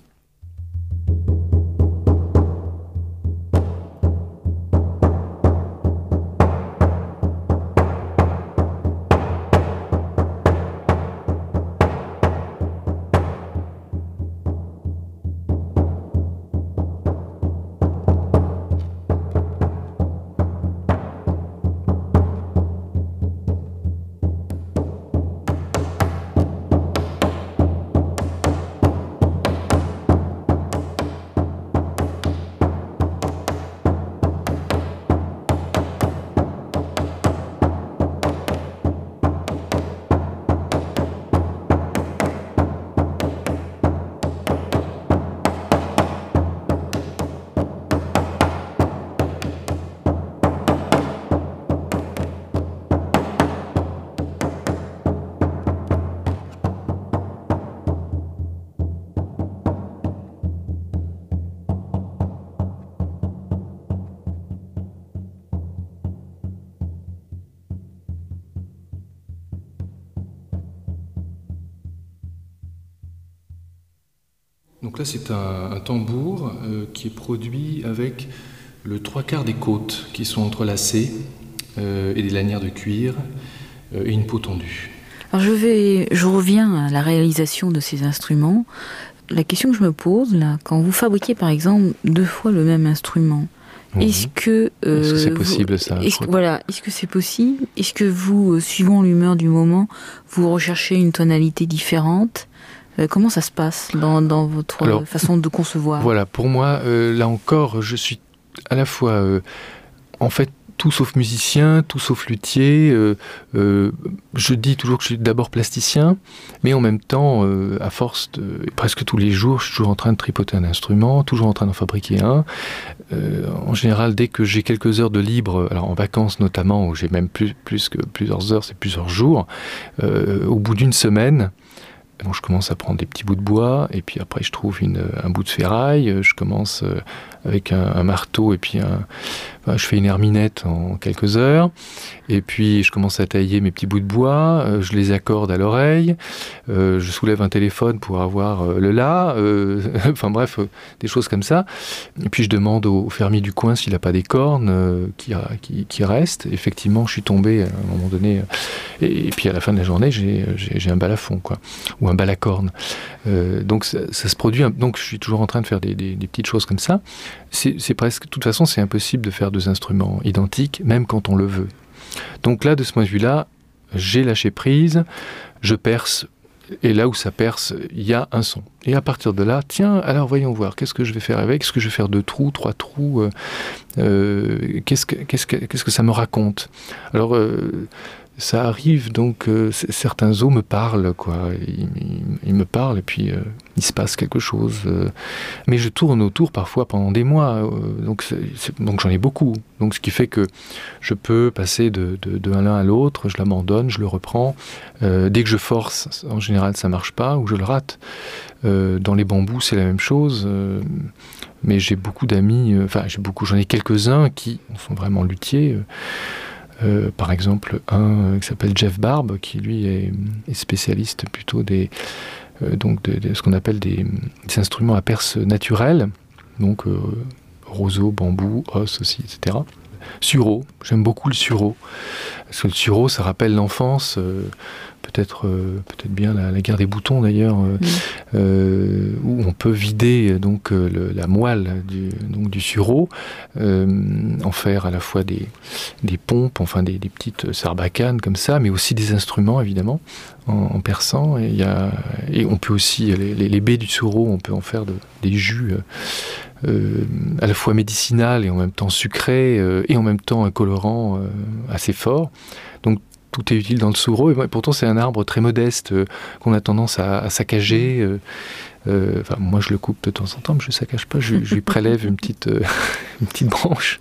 Donc là, c'est un, un tambour euh, qui est produit avec le trois quarts des côtes qui sont entrelacées euh, et des lanières de cuir euh, et une peau tendue. Alors je, vais, je reviens à la réalisation de ces instruments. La question que je me pose, là, quand vous fabriquez par exemple deux fois le même instrument, mmh. est-ce que... Euh, est-ce que c'est possible vous, ça est-ce, que, Voilà, est-ce que c'est possible ? Est-ce que vous, suivant l'humeur du moment, vous recherchez une tonalité différente ? Comment ça se passe dans, dans votre Alors, façon de concevoir ? Voilà, pour moi, euh, là encore, je suis à la fois, euh, en fait, tout sauf musicien, tout sauf luthier. Euh, euh, je dis toujours que je suis d'abord plasticien, mais en même temps, euh, à force de presque tous les jours, je suis toujours en train de tripoter un instrument, toujours en train d'en fabriquer un. Euh, en général, dès que j'ai quelques heures de libre, alors en vacances notamment, où j'ai même plus, plus que plusieurs heures, c'est plusieurs jours, euh, au bout d'une semaine, bon, je commence à prendre des petits bouts de bois, et puis après je trouve une, un bout de ferraille, je commence euh, avec un, un marteau, et puis un, enfin, je fais une herminette en quelques heures, et puis je commence à tailler mes petits bouts de bois, euh, je les accorde à l'oreille, euh, je soulève un téléphone pour avoir euh, le la, euh, enfin bref, euh, des choses comme ça, et puis je demande au, au fermier du coin s'il n'a pas des cornes euh, qui, qui, qui restent. Effectivement, je suis tombé à un moment donné, euh, et, et puis à la fin de la journée, j'ai, j'ai, j'ai un balafon, quoi, ou un balacorne. Euh, donc ça, ça se produit, donc je suis toujours en train de faire des, des, des petites choses comme ça. C'est, c'est presque, de toute façon, c'est impossible de faire deux instruments identiques, même quand on le veut. Donc là, de ce point de vue-là, j'ai lâché prise, je perce, et là où ça perce, il y a un son. Et à partir de là, tiens, alors voyons voir, qu'est-ce que je vais faire avec ? Est-ce que je vais faire deux trous, trois trous ? euh, qu'est-ce, que, qu'est-ce, que, qu'est-ce que ça me raconte ? Alors, euh, ça arrive, donc euh, certains os me parlent, quoi. Ils, ils, ils me parlent, et puis euh, il se passe quelque chose. Euh, mais je tourne autour parfois pendant des mois, euh, donc, c'est, c'est, donc j'en ai beaucoup. Donc ce qui fait que je peux passer de, de, de l'un à l'autre, je l'abandonne, je le reprends. Euh, dès que je force, en général ça marche pas, ou je le rate. Euh, dans les bambous, c'est la même chose. Euh, mais j'ai beaucoup d'amis, enfin euh, j'ai beaucoup, j'en ai quelques-uns qui sont vraiment luthiers. Euh, Euh, par exemple, un euh, qui s'appelle Jeff Barbe, qui lui est, est spécialiste plutôt des, euh, donc de, de ce qu'on appelle des, des instruments à perce naturelle, donc euh, roseau, bambou, os aussi, et cetera. Sureau, j'aime beaucoup le sureau, parce que le sureau, ça rappelle l'enfance, euh, peut-être, euh, peut-être bien la, la guerre des boutons d'ailleurs, euh, mmh. euh, où on peut vider donc euh, le, la moelle du, donc, du sureau, euh, en faire à la fois des, des pompes, enfin des, des petites sarbacanes comme ça, mais aussi des instruments évidemment, en, en perçant, et, y a, et on peut aussi, les, les, les baies du sureau, on peut en faire de, des jus, euh, Euh, à la fois médicinal et en même temps sucré, euh, et en même temps un colorant euh, assez fort. Donc tout est utile dans le sureau, et pourtant c'est un arbre très modeste euh, qu'on a tendance à, à saccager. Euh, euh, enfin, moi je le coupe de temps en temps, mais je ne saccage pas, je, je lui prélève une petite, euh, une petite branche.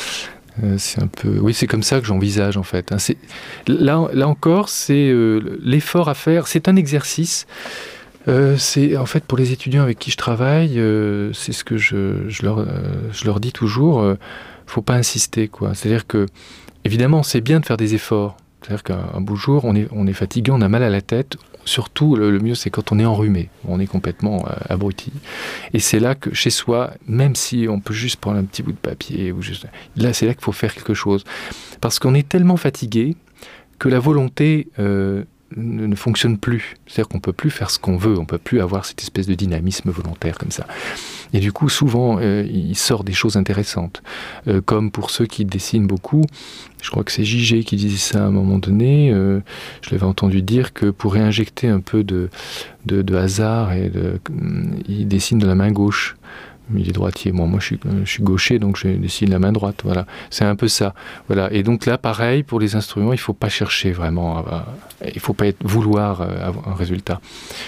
Euh, c'est un peu, oui, c'est comme ça que j'envisage en fait. Hein. C'est, là, là encore, c'est euh, l'effort à faire, c'est un exercice. Euh, c'est en fait pour les étudiants avec qui je travaille, euh, c'est ce que je, je, leur, euh, je leur dis toujours. Euh, faut pas insister, quoi. C'est-à-dire que évidemment c'est bien de faire des efforts. C'est-à-dire qu'un beau jour on est, on est fatigué, on a mal à la tête. Surtout le, le mieux c'est quand on est enrhumé, on est complètement euh, abruti. Et c'est là que chez soi, même si on peut juste prendre un petit bout de papier, ou juste, là c'est là qu'il faut faire quelque chose. Parce qu'on est tellement fatigué que la volonté euh, ne fonctionne plus. C'est-à-dire qu'on ne peut plus faire ce qu'on veut, on ne peut plus avoir cette espèce de dynamisme volontaire comme ça. Et du coup, souvent, euh, il sort des choses intéressantes. Euh, comme pour ceux qui dessinent beaucoup, je crois que c'est J G qui disait ça à un moment donné, euh, je l'avais entendu dire que pour réinjecter un peu de, de, de hasard, et de, il dessine de la main gauche. Il est droitier. Bon, moi, je suis, je suis gaucher, donc je dessine la main droite. Voilà, c'est un peu ça. Voilà. Et donc là, pareil pour les instruments, il faut pas chercher vraiment. À, à, il faut pas être, vouloir avoir un résultat.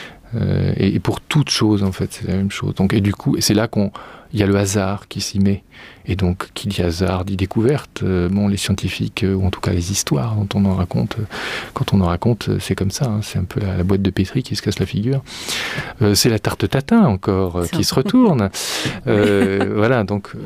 Euh, et, et pour toute chose, en fait, c'est la même chose. Donc, et du coup, c'est là qu'on, il y a le hasard qui s'y met. Et donc, qui dit hasard dit découverte. Euh, bon, les scientifiques, euh, ou en tout cas les histoires dont on en raconte, euh, quand on en raconte, euh, c'est comme ça. Hein, c'est un peu la, la boîte de pétri qui se casse la figure. Euh, c'est la tarte tatin encore euh, qui se retourne. Euh, voilà, donc. Euh,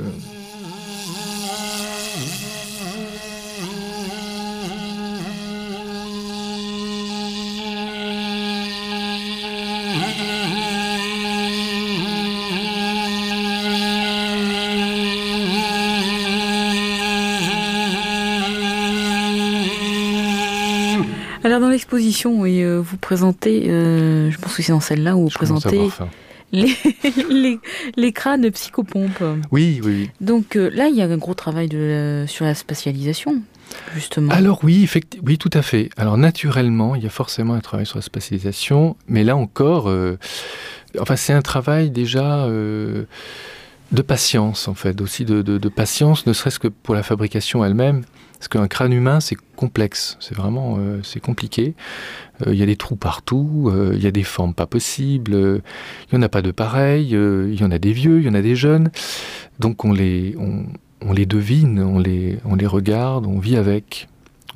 Alors dans l'exposition, oui, euh, vous présentez, euh, je pense que c'est dans celle-là où vous je présentez les, les, les crânes psychopompes. Oui, oui, oui. Donc euh, là, il y a un gros travail de, euh, sur la spatialisation, justement. Alors oui, effectivement, oui, tout à fait. Alors naturellement, il y a forcément un travail sur la spatialisation, mais là encore, euh, enfin c'est un travail déjà... Euh, de patience, en fait, aussi de, de, de patience, ne serait-ce que pour la fabrication elle-même. Parce qu'un crâne humain, c'est complexe, c'est vraiment euh, c'est compliqué. Il euh, y a des trous partout, il euh, y a des formes pas possibles, il euh, n'y en a pas de pareil, il euh, y en a des vieux, il y en a des jeunes. Donc on les, on, on les devine, on les, on les regarde, on vit avec.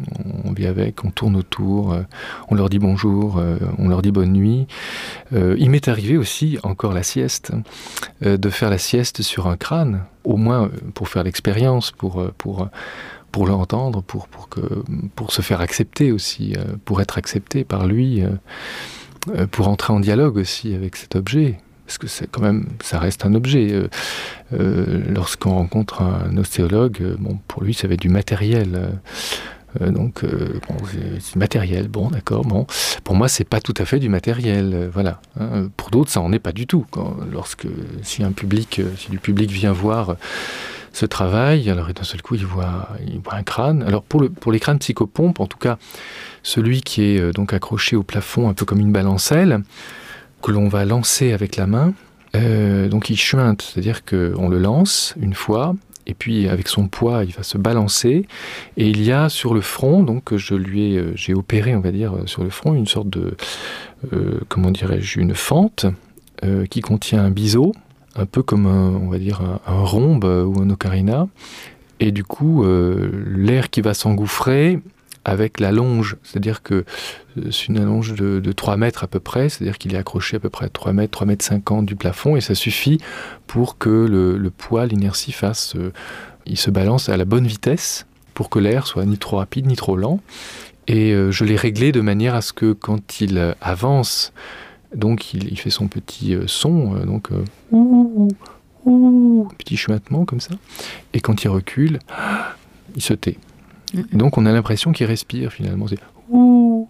On vit avec, on tourne autour, euh, on leur dit bonjour, euh, on leur dit bonne nuit. Euh, il m'est arrivé aussi, encore la sieste, euh, de faire la sieste sur un crâne, au moins pour faire l'expérience, pour... pour pour l'entendre, pour, pour, que, pour se faire accepter aussi, euh, pour être accepté par lui, euh, pour entrer en dialogue aussi avec cet objet. Parce que c'est quand même, ça reste un objet. Euh, euh, lorsqu'on rencontre un ostéologue, euh, bon, pour lui, ça va être du matériel. Euh, donc, euh, bon, c'est, c'est matériel. Bon, d'accord. Bon, pour moi, c'est pas tout à fait du matériel. Euh, voilà. Hein. Pour d'autres, ça en est pas du tout. Quand, lorsque, si un public, si du public vient voir ce travail, alors d'un seul coup, il voit, il voit un crâne. Alors pour, le, pour les crânes psychopompes, en tout cas, celui qui est euh, donc accroché au plafond, un peu comme une balancelle, que l'on va lancer avec la main, euh, donc il chuinte, c'est-à-dire qu'on le lance une fois, et puis avec son poids, il va se balancer, et il y a sur le front, donc je lui ai, j'ai opéré, on va dire, sur le front, une sorte de, euh, comment dirais-je, une fente euh, qui contient un biseau, un peu comme un, on va dire un, un rhombe ou un ocarina, et du coup euh, l'air qui va s'engouffrer avec la longe, c'est-à-dire que c'est une allonge de, de trois mètres à peu près, c'est-à-dire qu'il est accroché à peu près à trois mètres, trois mètres cinquante du plafond, et ça suffit pour que le, le poids, l'inertie fasse, euh, il se balance à la bonne vitesse pour que l'air soit ni trop rapide ni trop lent, et euh, je l'ai réglé de manière à ce que quand il avance, donc il, il fait son petit euh, son, euh, donc euh, ouh, ouh, petit chuintement comme ça. Et quand il recule, il se tait. Et donc on a l'impression qu'il respire finalement. C'est ouh,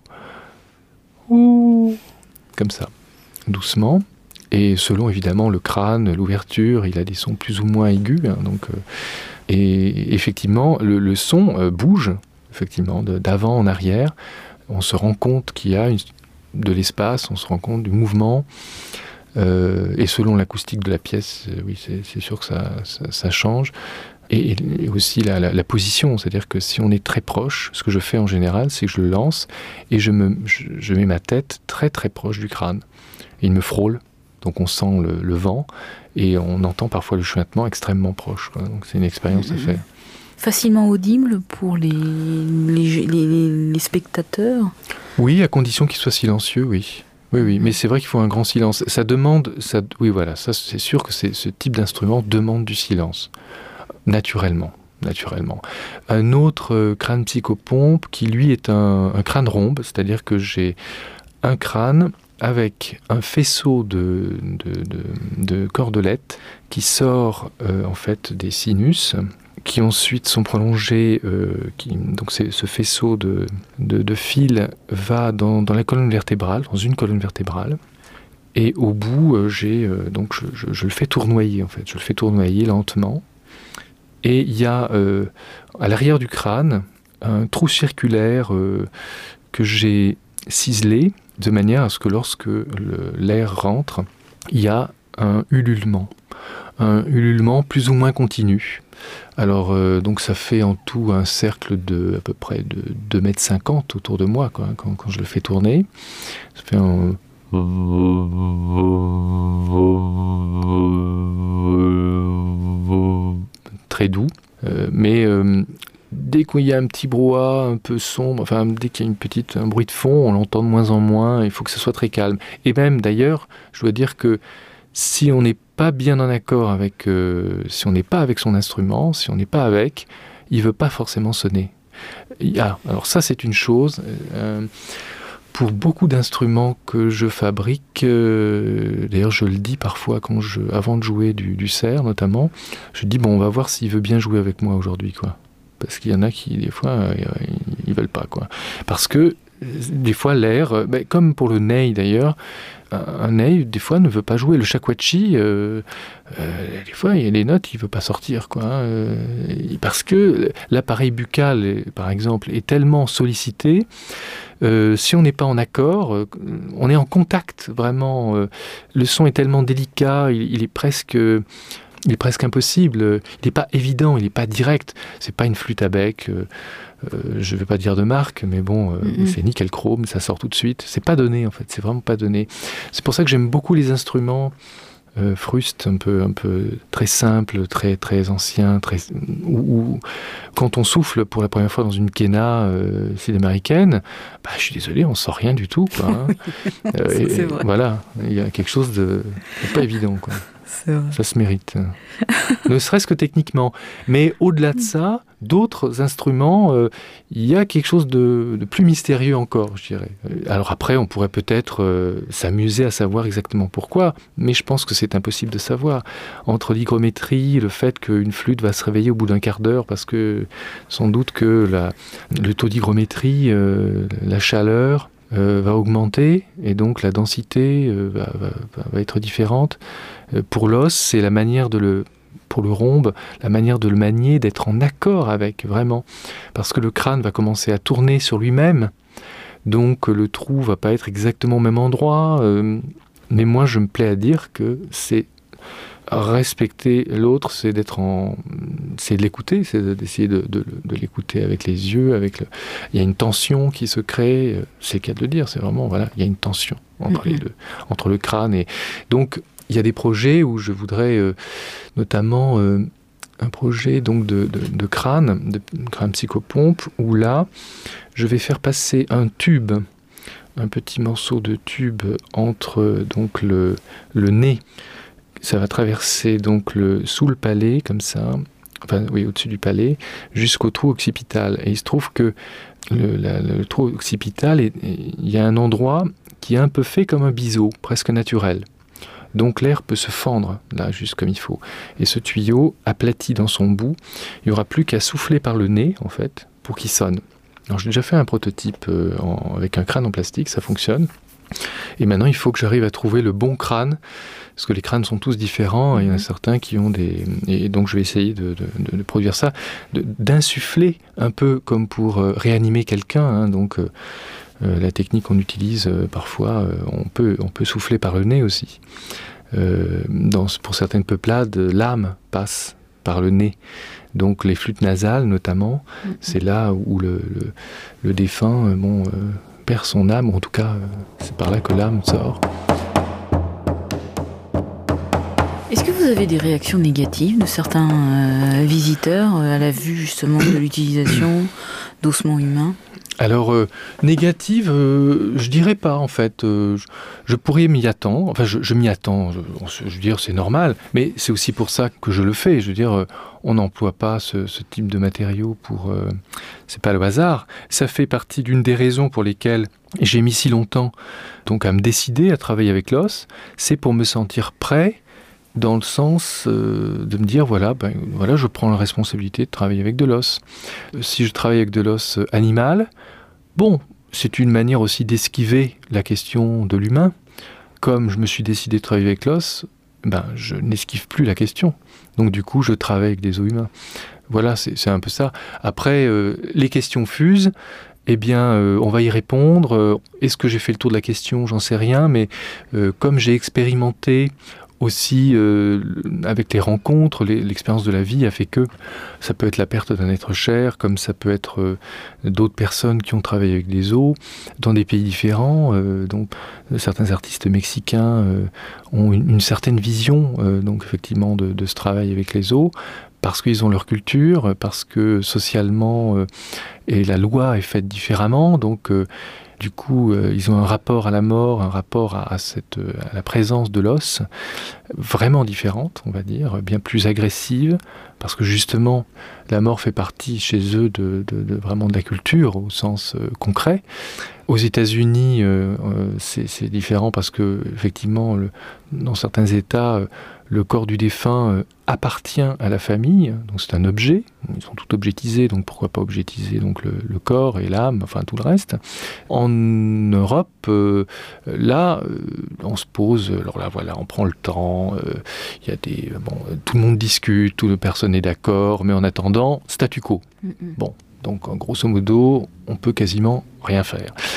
ouh, comme ça, doucement. Et selon évidemment le crâne, l'ouverture, il a des sons plus ou moins aigus. Hein, donc, euh, et effectivement, le, le son euh, bouge, effectivement, de, d'avant en arrière. On se rend compte qu'il y a une de l'espace, on se rend compte du mouvement, euh, et selon l'acoustique de la pièce, euh, oui, c'est, c'est sûr que ça, ça, ça change, et, et aussi la, la, la position, c'est-à-dire que si on est très proche, ce que je fais en général, c'est que je le lance, et je, me, je, je mets ma tête très très proche du crâne, et il me frôle, donc on sent le, le vent, et on entend parfois le chuintement extrêmement proche, quoi. Donc c'est une expérience mmh. à faire. Facilement audible pour les, les, les, les spectateurs ? Oui, à condition qu'il soit silencieux, oui. Oui, oui, mais c'est vrai qu'il faut un grand silence. Ça demande, ça, oui, voilà, ça c'est sûr que c'est, ce type d'instrument demande du silence, naturellement, naturellement. Un autre euh, crâne psychopompe qui lui est un, un crâne rhombe, c'est-à-dire que j'ai un crâne avec un faisceau de, de, de, de cordelettes qui sort euh, en fait des sinus, qui ensuite sont prolongés, euh, qui, donc c'est, ce faisceau de, de, de fils va dans, dans la colonne vertébrale, dans une colonne vertébrale, et au bout, euh, j'ai, euh, donc je, je, je le fais tournoyer en fait, je le fais tournoyer lentement, et il y a euh, à l'arrière du crâne un trou circulaire euh, que j'ai ciselé de manière à ce que lorsque le, l'air rentre, il y a un ululement, un ululement plus ou moins continu. Alors, euh, donc ça fait en tout un cercle de à peu près de deux mètres cinquante autour de moi, quoi, quand, quand je le fais tourner. Ça fait un... très doux, euh, mais euh, dès qu'il y a un petit brouhaha un peu sombre, enfin dès qu'il y a une petite, un bruit de fond, on l'entend de moins en moins, il faut que ce soit très calme. Et même d'ailleurs, je dois dire que si on n'est pas bien en accord avec, euh, si on n'est pas avec son instrument, si on n'est pas avec, il ne veut pas forcément sonner. Ah, alors ça c'est une chose. Euh, pour beaucoup d'instruments que je fabrique, euh, d'ailleurs je le dis parfois quand je, avant de jouer du, du cerf notamment, je dis bon on va voir s'il veut bien jouer avec moi aujourd'hui, quoi. Parce qu'il y en a qui des fois euh, ils veulent pas, quoi. Parce que des fois l'air, euh, ben, comme pour le ney d'ailleurs, un ney, des fois, ne veut pas jouer. Le shakuhachi, euh, euh, des fois, il y a les notes, il ne veut pas sortir, quoi. Euh, parce que l'appareil buccal, par exemple, est tellement sollicité, euh, si on n'est pas en accord, euh, on est en contact, vraiment. Euh, le son est tellement délicat, il, il est presque... il est presque impossible. Il n'est pas évident, il n'est pas direct. C'est pas une flûte à bec. Euh, euh, je ne vais pas dire de marque, mais bon, euh, mm-hmm. c'est nickel chrome, ça sort tout de suite. C'est pas donné en fait. C'est vraiment pas donné. C'est pour ça que j'aime beaucoup les instruments euh, frustes, un peu, un peu très simples, très, très anciens, très où, où quand on souffle pour la première fois dans une quena euh, sud-américaine, bah, je suis désolé, on sent rien du tout, quoi. Hein. euh, c'est, et, c'est vrai. Voilà, il y a quelque chose de, de pas évident, quoi. Ça se mérite. Ne serait-ce que techniquement. Mais au-delà de ça, d'autres instruments, euh, il y a quelque chose de, de plus mystérieux encore, je dirais. Alors après, on pourrait peut-être euh, s'amuser à savoir exactement pourquoi, mais je pense que c'est impossible de savoir. Entre l'hygrométrie, le fait qu'une flûte va se réveiller au bout d'un quart d'heure, parce que sans doute que la, le taux d'hygrométrie, euh, la chaleur, Euh, va augmenter et donc la densité euh, va, va, va être différente. Euh, pour l'os, c'est la manière de le, pour le rhombe, la manière de le manier, d'être en accord avec, vraiment. Parce que le crâne va commencer à tourner sur lui-même, donc le trou va pas être exactement au même endroit. Euh, mais moi, je me plais à dire que c'est respecter l'autre, c'est d'être en, c'est de l'écouter, c'est d'essayer de, de, de l'écouter avec les yeux, avec le... il y a une tension qui se crée, c'est le cas de le dire, c'est vraiment, voilà, il y a une tension entre mm-hmm. les deux, entre le crâne et... Donc, il y a des projets où je voudrais, euh, notamment, euh, un projet donc de, de, de crâne, de, de crâne psychopompe, où là, je vais faire passer un tube, un petit morceau de tube entre donc le, le nez. Ça va traverser donc le, sous le palais, comme ça, enfin oui, au-dessus du palais, jusqu'au trou occipital. Et il se trouve que le, la, le trou occipital, il y a un endroit qui est un peu fait comme un biseau, presque naturel. Donc l'air peut se fendre, là, juste comme il faut. Et ce tuyau, aplati dans son bout, il n'y aura plus qu'à souffler par le nez, en fait, pour qu'il sonne. Alors j'ai déjà fait un prototype euh, en, avec un crâne en plastique, ça fonctionne. Et maintenant, il faut que j'arrive à trouver le bon crâne, parce que les crânes sont tous différents, et il y en a certains qui ont des... Et donc, je vais essayer de, de, de produire ça, de, d'insuffler un peu comme pour euh, réanimer quelqu'un. Hein, donc, euh, euh, la technique qu'on utilise euh, parfois, euh, on peut, on peut souffler par le nez aussi. Euh, dans, pour certaines peuplades, l'âme passe par le nez. Donc, les flûtes nasales, notamment, mm-hmm. c'est là où le, le, le défunt... Euh, bon, euh, perd son âme, ou en tout cas, c'est par là que l'âme sort. Est-ce que vous avez des réactions négatives de certains euh, visiteurs euh, à la vue justement de l'utilisation d'ossements humains ? Alors, euh, négative, euh, je dirais pas en fait. Euh, je, je pourrais m'y attendre. Enfin, je, je m'y attends. Je, je veux dire, c'est normal. Mais c'est aussi pour ça que je le fais. Je veux dire, euh, on n'emploie pas ce, ce type de matériaux pour. Euh, c'est pas le hasard. Ça fait partie d'une des raisons pour lesquelles j'ai mis si longtemps donc à me décider à travailler avec l'os. C'est pour me sentir prêt. Dans le sens euh, de me dire, voilà, ben, voilà, je prends la responsabilité de travailler avec de l'os. Euh, si je travaille avec de l'os animal, bon, c'est une manière aussi d'esquiver la question de l'humain. Comme je me suis décidé de travailler avec l'os, ben, je n'esquive plus la question. Donc du coup, je travaille avec des os humains. Voilà, c'est, c'est un peu ça. Après, euh, les questions fusent. Eh bien, euh, on va y répondre. Euh, est-ce que j'ai fait le tour de la question ? J'en sais rien. Mais euh, comme j'ai expérimenté aussi, euh, avec les rencontres, les, l'expérience de la vie a fait que ça peut être la perte d'un être cher, comme ça peut être euh, d'autres personnes qui ont travaillé avec des os dans des pays différents. Euh, donc, certains artistes mexicains euh, ont une, une certaine vision, euh, donc effectivement, de, de ce travail avec les os, parce qu'ils ont leur culture, parce que socialement, euh, et la loi est faite différemment, donc euh, du coup, euh, ils ont un rapport à la mort, un rapport à, à, cette, à la présence de l'os, vraiment différente, on va dire, bien plus agressive, parce que justement, la mort fait partie chez eux de, de, de vraiment de la culture, au sens euh, concret. Aux États-Unis, euh, euh, c'est, c'est différent parce que, effectivement, le, dans certains États, euh, le corps du défunt euh, appartient à la famille, donc c'est un objet, ils sont tout objetisés, donc pourquoi pas objetiser donc le, le corps et l'âme, enfin tout le reste. En Europe, euh, là, euh, on se pose, alors là voilà, on prend le temps, il euh, y a des, bon, tout le monde discute, toute personne est d'accord, mais en attendant, statu quo. Mm-hmm. Bon. Donc, grosso modo, on peut quasiment rien faire.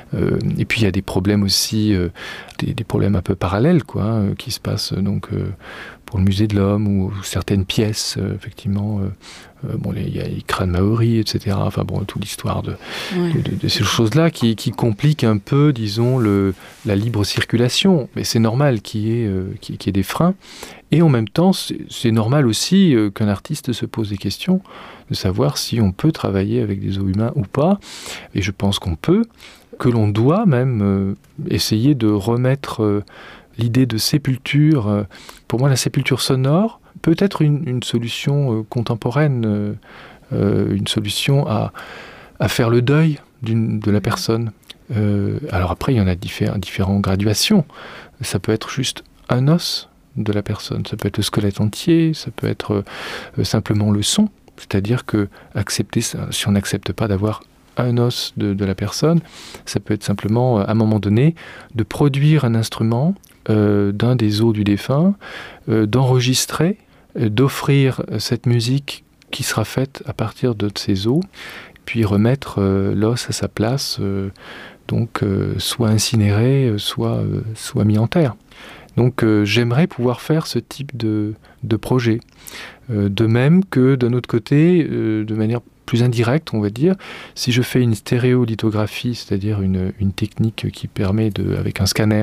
Euh, et puis il y a des problèmes aussi, euh, des, des problèmes un peu parallèles, quoi, hein, qui se passent donc euh, pour le musée de l'homme ou certaines pièces, euh, effectivement. Euh, euh, bon, il y a les crânes maoris, et cetera. Enfin bon, toute l'histoire de, ouais. de, de, de ces choses-là qui, qui compliquent un peu, disons, le, la libre circulation. Mais c'est normal qu'il y ait, euh, qu'il y ait des freins. Et en même temps, c'est, c'est normal aussi euh, qu'un artiste se pose des questions, de savoir si on peut travailler avec des os humains ou pas. Et je pense qu'on peut, que l'on doit même euh, essayer de remettre euh, l'idée de sépulture. Euh, pour moi, la sépulture sonore peut être une, une solution euh, contemporaine, euh, euh, une solution à, à faire le deuil d'une, de la personne. Euh, alors après, il y en a différentes, différentes graduations. Ça peut être juste un os de la personne, ça peut être le squelette entier, ça peut être euh, simplement le son. C'est-à-dire que accepter, si on n'accepte pas d'avoir un os de, de la personne, ça peut être simplement, à un moment donné, de produire un instrument euh, d'un des os du défunt, euh, d'enregistrer, euh, d'offrir cette musique qui sera faite à partir de ces os, puis remettre euh, l'os à sa place, euh, donc euh, soit incinéré, soit, euh, soit mis en terre. Donc euh, j'aimerais pouvoir faire ce type de, de projet. Euh, de même que d'un autre côté, euh, de manière plus indirecte, on va dire, si je fais une stéréolithographie, c'est-à-dire une, une technique qui permet, de, avec un scanner,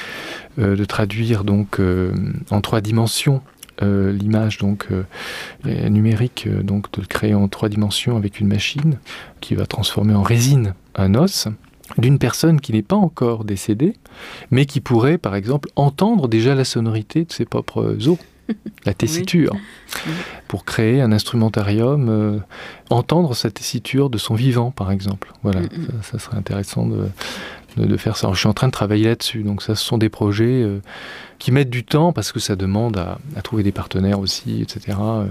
euh, de traduire donc euh, en trois dimensions euh, l'image donc euh, numérique, euh, donc de le créer en trois dimensions avec une machine qui va transformer en résine un os d'une personne qui n'est pas encore décédée, mais qui pourrait, par exemple, entendre déjà la sonorité de ses propres os, la tessiture, oui. Pour créer un instrumentarium, euh, entendre sa tessiture de son vivant, par exemple. Voilà, mm-hmm. ça, ça serait intéressant de, de, de faire ça. Alors, je suis en train de travailler là-dessus, donc ça, ce sont des projets euh, qui mettent du temps, parce que ça demande à, à trouver des partenaires aussi, et cetera.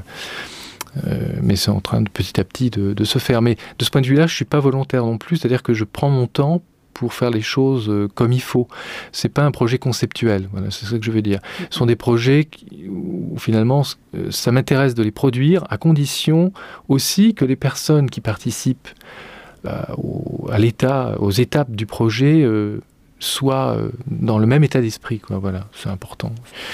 Euh, mais c'est en train de petit à petit de, de se faire. Mais de ce point de vue-là, je ne suis pas volontaire non plus, c'est-à-dire que je prends mon temps pour faire les choses euh, comme il faut. C'est pas un projet conceptuel, voilà, c'est ça que je veux dire. Ce sont des projets qui, où finalement euh, ça m'intéresse de les produire à condition aussi que les personnes qui participent euh, au, à l'état, aux étapes du projet euh, soient euh, dans le même état d'esprit, quoi. Voilà, c'est important.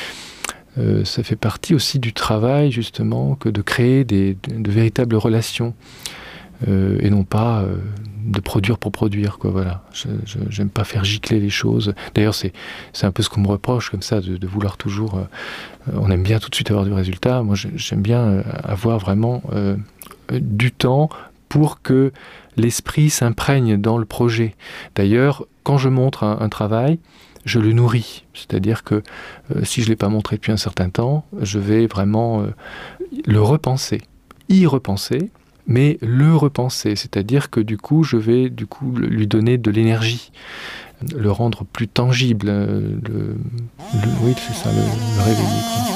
Euh, ça fait partie aussi du travail, justement, que de créer des, de, de véritables relations euh, et non pas euh, de produire pour produire, quoi. Voilà. Je, je, j'aime pas faire gicler les choses. D'ailleurs, c'est, c'est un peu ce qu'on me reproche, comme ça, de, de vouloir toujours... Euh, on aime bien tout de suite avoir du résultat. Moi, j'aime bien avoir vraiment euh, du temps pour que l'esprit s'imprègne dans le projet. D'ailleurs, quand je montre un, un travail, je le nourris. C'est-à-dire que euh, si je ne l'ai pas montré depuis un certain temps, je vais vraiment euh, le repenser, y repenser, mais le repenser. C'est-à-dire que du coup, je vais du coup lui donner de l'énergie, le rendre plus tangible. Le, le, oui, c'est ça, le, le réveiller, quoi.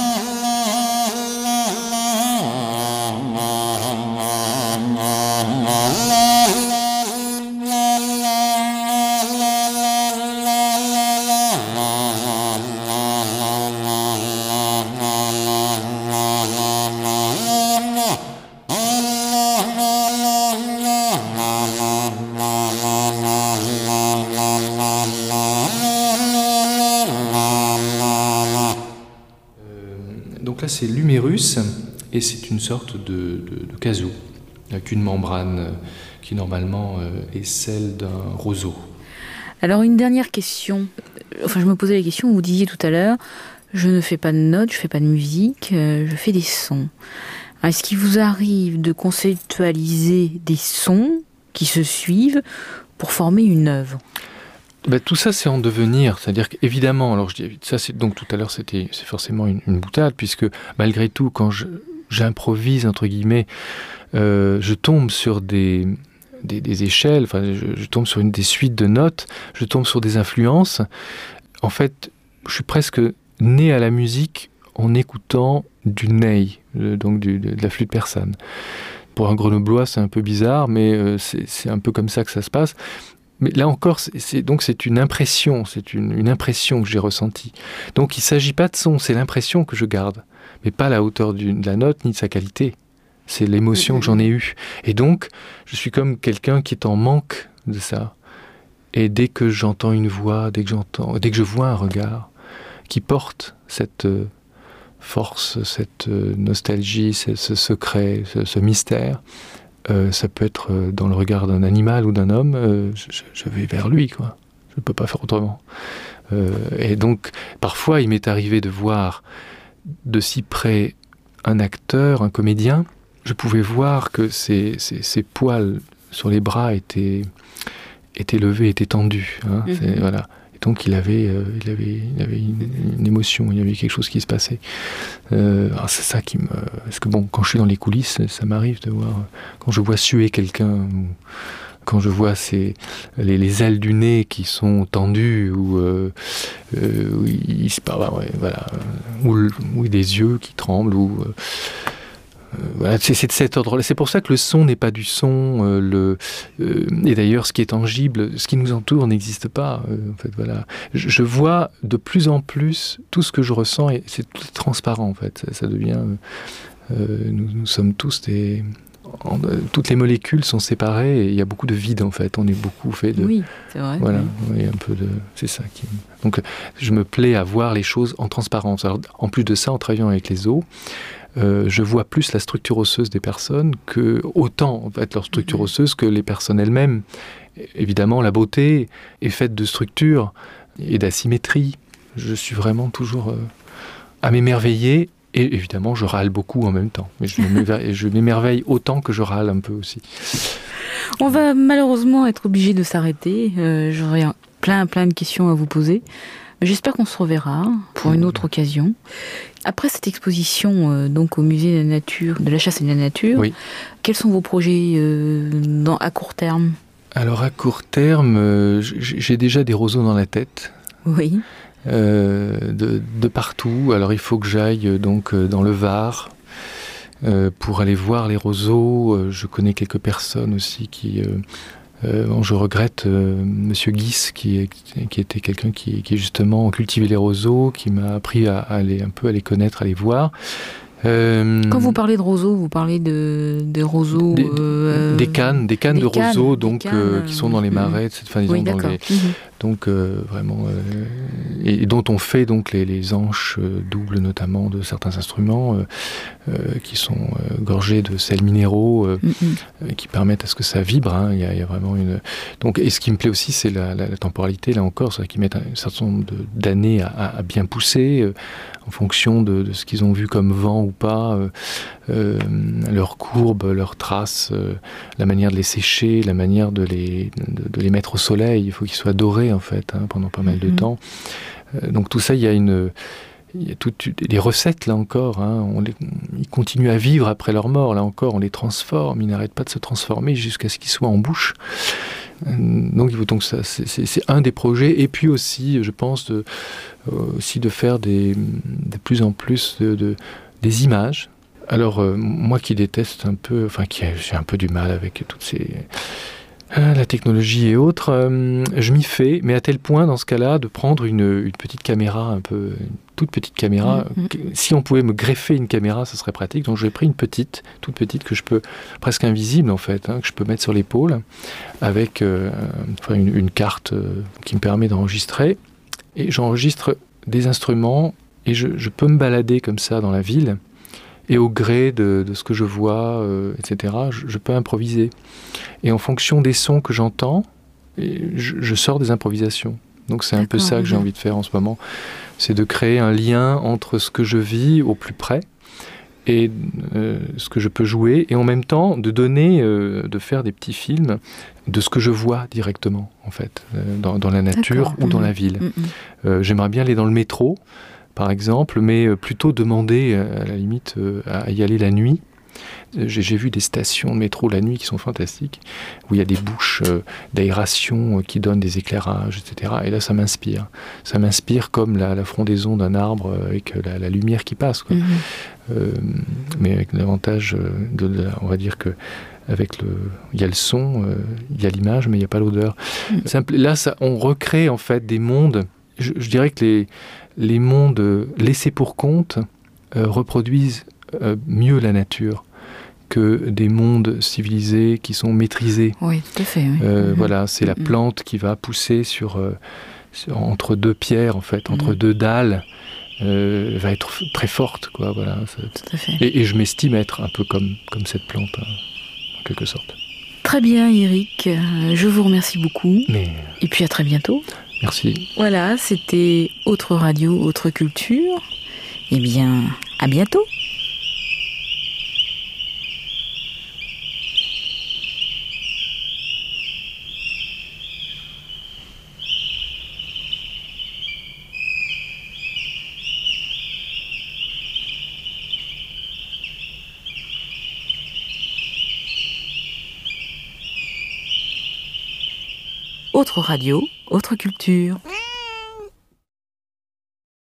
C'est l'humérus, et c'est une sorte de, de, de casou, avec une membrane qui normalement est celle d'un roseau. Alors une dernière question, enfin je me posais la question, vous disiez tout à l'heure, je ne fais pas de notes, je ne fais pas de musique, je fais des sons. Est-ce qu'il vous arrive de conceptualiser des sons qui se suivent pour former une œuvre ? Ben, tout ça, c'est en devenir. C'est-à-dire qu'évidemment, alors je dis, ça, c'est, donc tout à l'heure, c'était, c'est forcément une, une boutade, puisque malgré tout, quand je, j'improvise, entre guillemets, euh, je tombe sur des, des, des échelles, enfin, je, je tombe sur une des suites de notes, je tombe sur des influences. En fait, je suis presque né à la musique en écoutant du ney, donc du, de, de la flûte persane. Pour un grenoblois, c'est un peu bizarre, mais euh, c'est, c'est un peu comme ça que ça se passe. Mais là encore, c'est, c'est, donc c'est une impression, c'est une, une impression que j'ai ressentie. Donc il ne s'agit pas de son, c'est l'impression que je garde, mais pas la hauteur du, de la note ni de sa qualité. C'est l'émotion que j'en ai eue. Et donc, je suis comme quelqu'un qui est en manque de ça. Et dès que j'entends une voix, dès que j'entends, dès que je vois un regard qui porte cette euh, force, cette euh, nostalgie, ce, ce secret, ce, ce mystère, euh, ça peut être euh, dans le regard d'un animal ou d'un homme, euh, je, je vais vers lui, quoi. Je ne peux pas faire autrement. Euh, et donc, parfois, il m'est arrivé de voir de si près un acteur, un comédien. Je pouvais voir que ses, ses, ses poils sur les bras étaient, étaient levés, étaient tendus. Hein, mm-hmm. c'est, voilà. Et donc, il avait, euh, il avait, il avait une, une émotion, il y avait quelque chose qui se passait. Euh, alors c'est ça qui me... Parce que bon, quand je suis dans les coulisses, ça m'arrive de voir... Quand je vois suer quelqu'un... Ou, quand je vois ces, les, les ailes du nez qui sont tendues, ou, euh, euh, ou, il, ouais, voilà, ou, ou des yeux qui tremblent, ou, euh, voilà, c'est, c'est de cet ordre-là. C'est pour ça que le son n'est pas du son. Euh, le, euh, et d'ailleurs, ce qui est tangible, ce qui nous entoure n'existe pas. Euh, en fait, voilà. je, je vois de plus en plus tout ce que je ressens, et c'est tout transparent, en fait. Ça, ça devient... Euh, nous, nous sommes tous des... En, euh, toutes les molécules sont séparées et il y a beaucoup de vide en fait. On est beaucoup fait de. Oui, c'est vrai. Voilà, oui. oui, un peu de. C'est ça qui. Donc, je me plais à voir les choses en transparence. Alors, en plus de ça, en travaillant avec les os, euh, je vois plus la structure osseuse des personnes que autant en fait leur structure mmh. osseuse que les personnes elles-mêmes. Évidemment, la beauté est faite de structure et d'asymétrie. Je suis vraiment toujours euh, à m'émerveiller. Et évidemment, je râle beaucoup en même temps. Mais je, m'émerveille, je m'émerveille autant que je râle un peu aussi. On va malheureusement être obligé de s'arrêter. Euh, j'aurais plein, plein de questions à vous poser. J'espère qu'on se reverra pour une autre occasion. Après cette exposition euh, donc au musée de la nature, de la chasse et de la nature, oui. Quels sont vos projets euh, dans, à court terme ? Alors à court terme, euh, j'ai déjà des roseaux dans la tête. Oui. Euh, de, de partout. Alors il faut que j'aille donc dans le Var euh, pour aller voir les roseaux. Euh, je connais quelques personnes aussi qui... Euh, euh, bon, je regrette euh, Monsieur Guis qui, est, qui était quelqu'un qui, qui justement cultivait les roseaux, qui m'a appris à, à aller un peu à les connaître, à les voir. Euh, Quand vous parlez de roseaux, vous parlez de, de roseaux... Des, euh, des cannes, des cannes des de cannes, roseaux donc, cannes, euh, qui sont dans les marais, cette fin, oui, dans d'accord. les, mmh. donc euh, vraiment, euh, et, et dont on fait donc les, les anches euh, doubles notamment de certains instruments euh, euh, qui sont euh, gorgés de sels minéraux euh, mmh. euh, qui permettent à ce que ça vibre. Hein, il y a, il y a vraiment une... Donc, et ce qui me plaît aussi, c'est la, la, la temporalité, là encore, c'est-à-dire qu'ils mettent un certain nombre de, d'années à, à, à bien pousser euh, en fonction de, de ce qu'ils ont vu comme vent ou pas. Euh, Euh, leurs courbes, leurs traces, euh, la manière de les sécher, la manière de les, de, de les mettre au soleil. Il faut qu'ils soient dorés en fait hein, pendant pas mal mm-hmm. de temps. Euh, donc tout ça, il y a une, il y a toutes les recettes là encore. Hein, on les, ils continuent à vivre après leur mort. Là encore, on les transforme. Ils n'arrêtent pas de se transformer jusqu'à ce qu'ils soient en bouche. Donc, il faut donc ça, c'est, c'est, c'est un des projets. Et puis aussi, je pense, de, euh, aussi de faire des, de plus en plus de, de, des images. Alors, euh, moi qui déteste un peu, enfin, qui a, j'ai un peu du mal avec toutes ces... Euh, la technologie et autres, euh, je m'y fais, mais à tel point, dans ce cas-là, de prendre une, une petite caméra, un peu, une toute petite caméra. Mmh. Que, si on pouvait me greffer une caméra, ça serait pratique. Donc, j'ai pris une petite, toute petite, que je peux, presque invisible, en fait, hein, que je peux mettre sur l'épaule, avec euh, enfin, une, une carte euh, qui me permet d'enregistrer. Et j'enregistre des instruments, et je, je peux me balader comme ça dans la ville. Et au gré de, de ce que je vois, euh, et cetera, je, je peux improviser. Et en fonction des sons que j'entends, je, je sors des improvisations. Donc c'est D'accord, un peu ça que j'ai envie de faire en ce moment. C'est de créer un lien entre ce que je vis au plus près et euh, ce que je peux jouer, et en même temps de donner, euh, de faire des petits films de ce que je vois directement, en fait, euh, dans, dans la nature D'accord. ou mmh. dans la ville. Mmh. Euh, j'aimerais bien aller dans le métro, par exemple, mais plutôt demander, à la limite, à y aller la nuit. J'ai, j'ai vu des stations de métro la nuit qui sont fantastiques, où il y a des bouches d'aération qui donnent des éclairages, et cetera. Et là, ça m'inspire. Ça m'inspire comme la, la frondaison d'un arbre avec la, la lumière qui passe, quoi. Mmh. Euh, mais avec l'avantage de, de, on va dire que avec le, il y a le son, euh, il y a l'image, mais il n'y a pas l'odeur. Mmh. Ça, là, ça, on recrée en fait des mondes. Je, je dirais que les les mondes laissés pour compte euh, reproduisent euh, mieux la nature que des mondes civilisés qui sont maîtrisés. Oui, tout à fait. Oui. Euh, mmh. Voilà, c'est la Mmh. plante qui va pousser sur, euh, sur entre deux pierres, en fait, entre mmh. deux dalles, euh, va être très forte, quoi. Voilà. Tout à fait. Et, et je m'estime être un peu comme comme cette plante, hein, en quelque sorte. Très bien, Eric. Je vous remercie beaucoup. Mais... Et puis à très bientôt. Merci. Voilà, c'était Autre Radio, Autre Culture. Eh bien, à bientôt. Autre radio, autre culture.